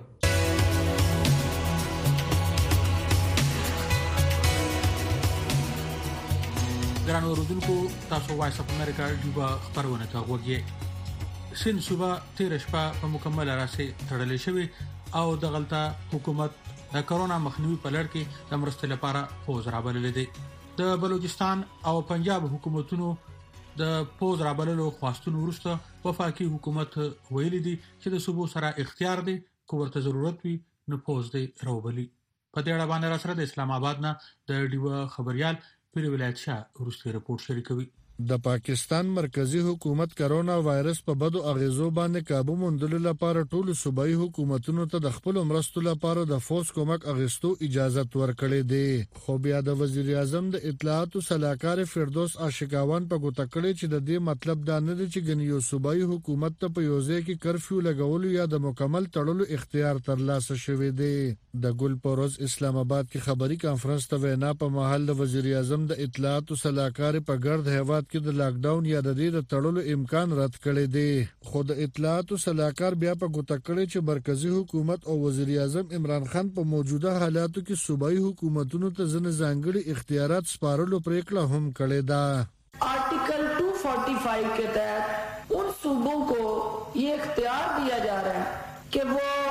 ګرانو اوریدونکو تاسو وایس اف امریکا ډیوا خبرونه ته وګورئ. سین صوبا تیر شپه په مکمل راسي تړلې شوی او د غلطه حکومت د کورونا مخنیوي په لړ کې د مرستې لپاره پوز رابللې دي. د بلوچستان او پنجاب حکومتونو د پوز رابللو خواستونو وروسته وفاقي حکومت ویلي دي چې د صوبو سره اختیار دی کو ورته ضرورت وي نو پوز دی راوبلي. په دې اړه باندې را سره د اسلام آباد نه د ډیوا خبريال پیر ولایت شاه ورسته رپورت شریکوي. د پاکستان مرکزی حکومت کرونا وایرس په بدو اغیزو باندې काबू موندلو لپاره ټول صوبایي حکومتونو ته د خپل مرستو لپاره د فوز کومک اغستو اجازه ورکړې ده. خو بیا د وزیر اعظم د اطلاعات او صلاحکار فردوس عاشقاوان په ګوته کړی چې د دې مطلب دا نه دی چې ګنیو صوبایي حکومت ته په یوځای کې کرفیو لګولو یا د مکمل تړلو اختیار ترلاسه شوی دی. د ګل پروز اسلام آباد کې خبري کانفرنس ته وینا په محل د وزیر اعظم د اطلاعات او صلاحکار په ګرد هیواد کې د لاک ډاون یا د دې د تړلو امکان رد کړی دی. خو د اطلاعات او صلاحکار بیا په ګوته کړی چې مرکزی حکومت او وزیر اعظم عمران خان په موجوده حالاتو کې صوبایي حکومتونو ته ځانګړي اختیارات سپارلو پریکړه هم کړې ده. आर्टिकल 245 के तहत उन सूबों को ये इख्तियार दिया जा रहा है कि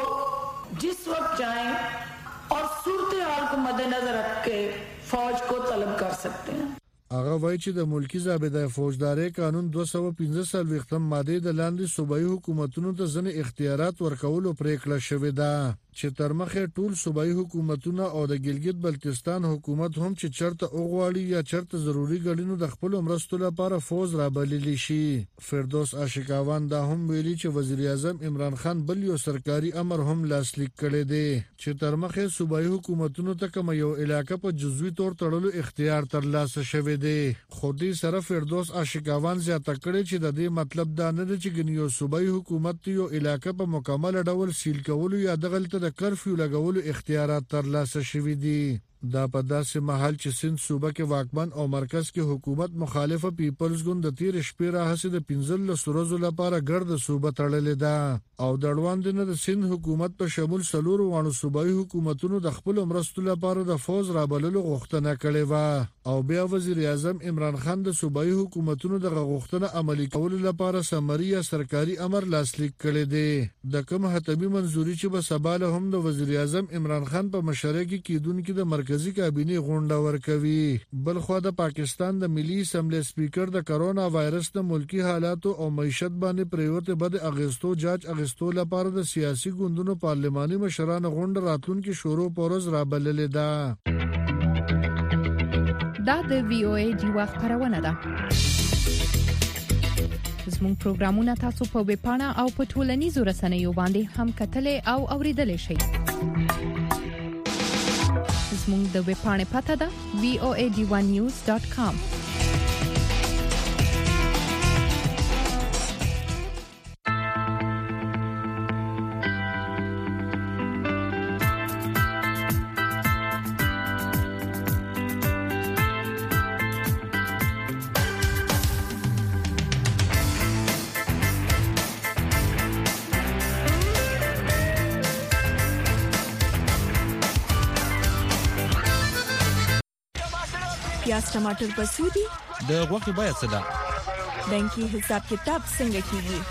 वो जिस वक्त चाहें और सूरत हाल को मद्देनजर रख के फौज को तलब कर सकते हैं. هغه وایي چې د ملکی ضابطه فوجداري قانون 215 وختم ماده د لاندې صوبایي حکومتونو ته ځنې اختیارات ورکولو پریکړه شوې ده چې تر مخه ټول صوبایي حکومتونه او د ګلګت بلتستان حکومت هم چې چرته اوغواړي یا چرته ضروری ګړینو د خپل مرستو لپاره فوز را بللی شي. فردوس عاشقاوان دا هم ویلي چې وزیر اعظم عمران خان بل یو سرکاري امر هم لاسلیک کړی دی چې تر مخه صوبایي حکومتونو ته کوم یو علاقې په جزوي تور تړلو اختیار ترلاسه شوی دی. خو دې سره فردوس عاشقاوان زیاته کړی چې د دې مطلب دا نه دی چې ګنیو صوبایي حکومت یو علاقې په مکمل ډول سیل کولو یا دغلته د کرفیو لګولو اختیارات ترلاسه شوي دي. دا په داسې محل چې سند صوبه کې واکمن او مرکز کې حکومت مخالفه پیپلز ګوند د تیر شپې راهسي د 15 ورځې لپاره ګرد صوبه تړلې ده او د اړوند نه د سند حکومت په شمول سلور وانه صوبایي حکومتونو د خپل مرستو لپاره د فوز رابللو غوښتنه کړې و او بیا وزیر اعظم عمران خان د صوبایي حکومتونو د غوښتنه عملي کولو لپاره سمري یا سرکاري امر لاسلیک کړی دی د کوم حتمی منځوري چې به سباله هم د وزیر اعظم عمران خان په مشرۍ کې کیدونکو د مرکزی کابینه غونډه ورکوي بل خو د پاکستان د ملي اسمبلی سپیکر د کرونا وایرس د ملکی حالات او معیشت باندې پریورته بد اغستو جاج اغستو لپاره د سیاسي ګوندونو پارلماني مشران غونډه راتلونکي شروع پورز رابللې ده دا د وی او ای ډیوا خبرونه ده زموږ پروګرامونه تاسو په ویب پاڼه او په ټولنیزو رسنیو باندې هم کتلې او اوریدلې شئ زموږ د ویب پاڼې پته ده voadivanews.com پیاز ټماټر بسودي د غوښې بیه څه ده بانکي حساب کتاب څنګه کیږي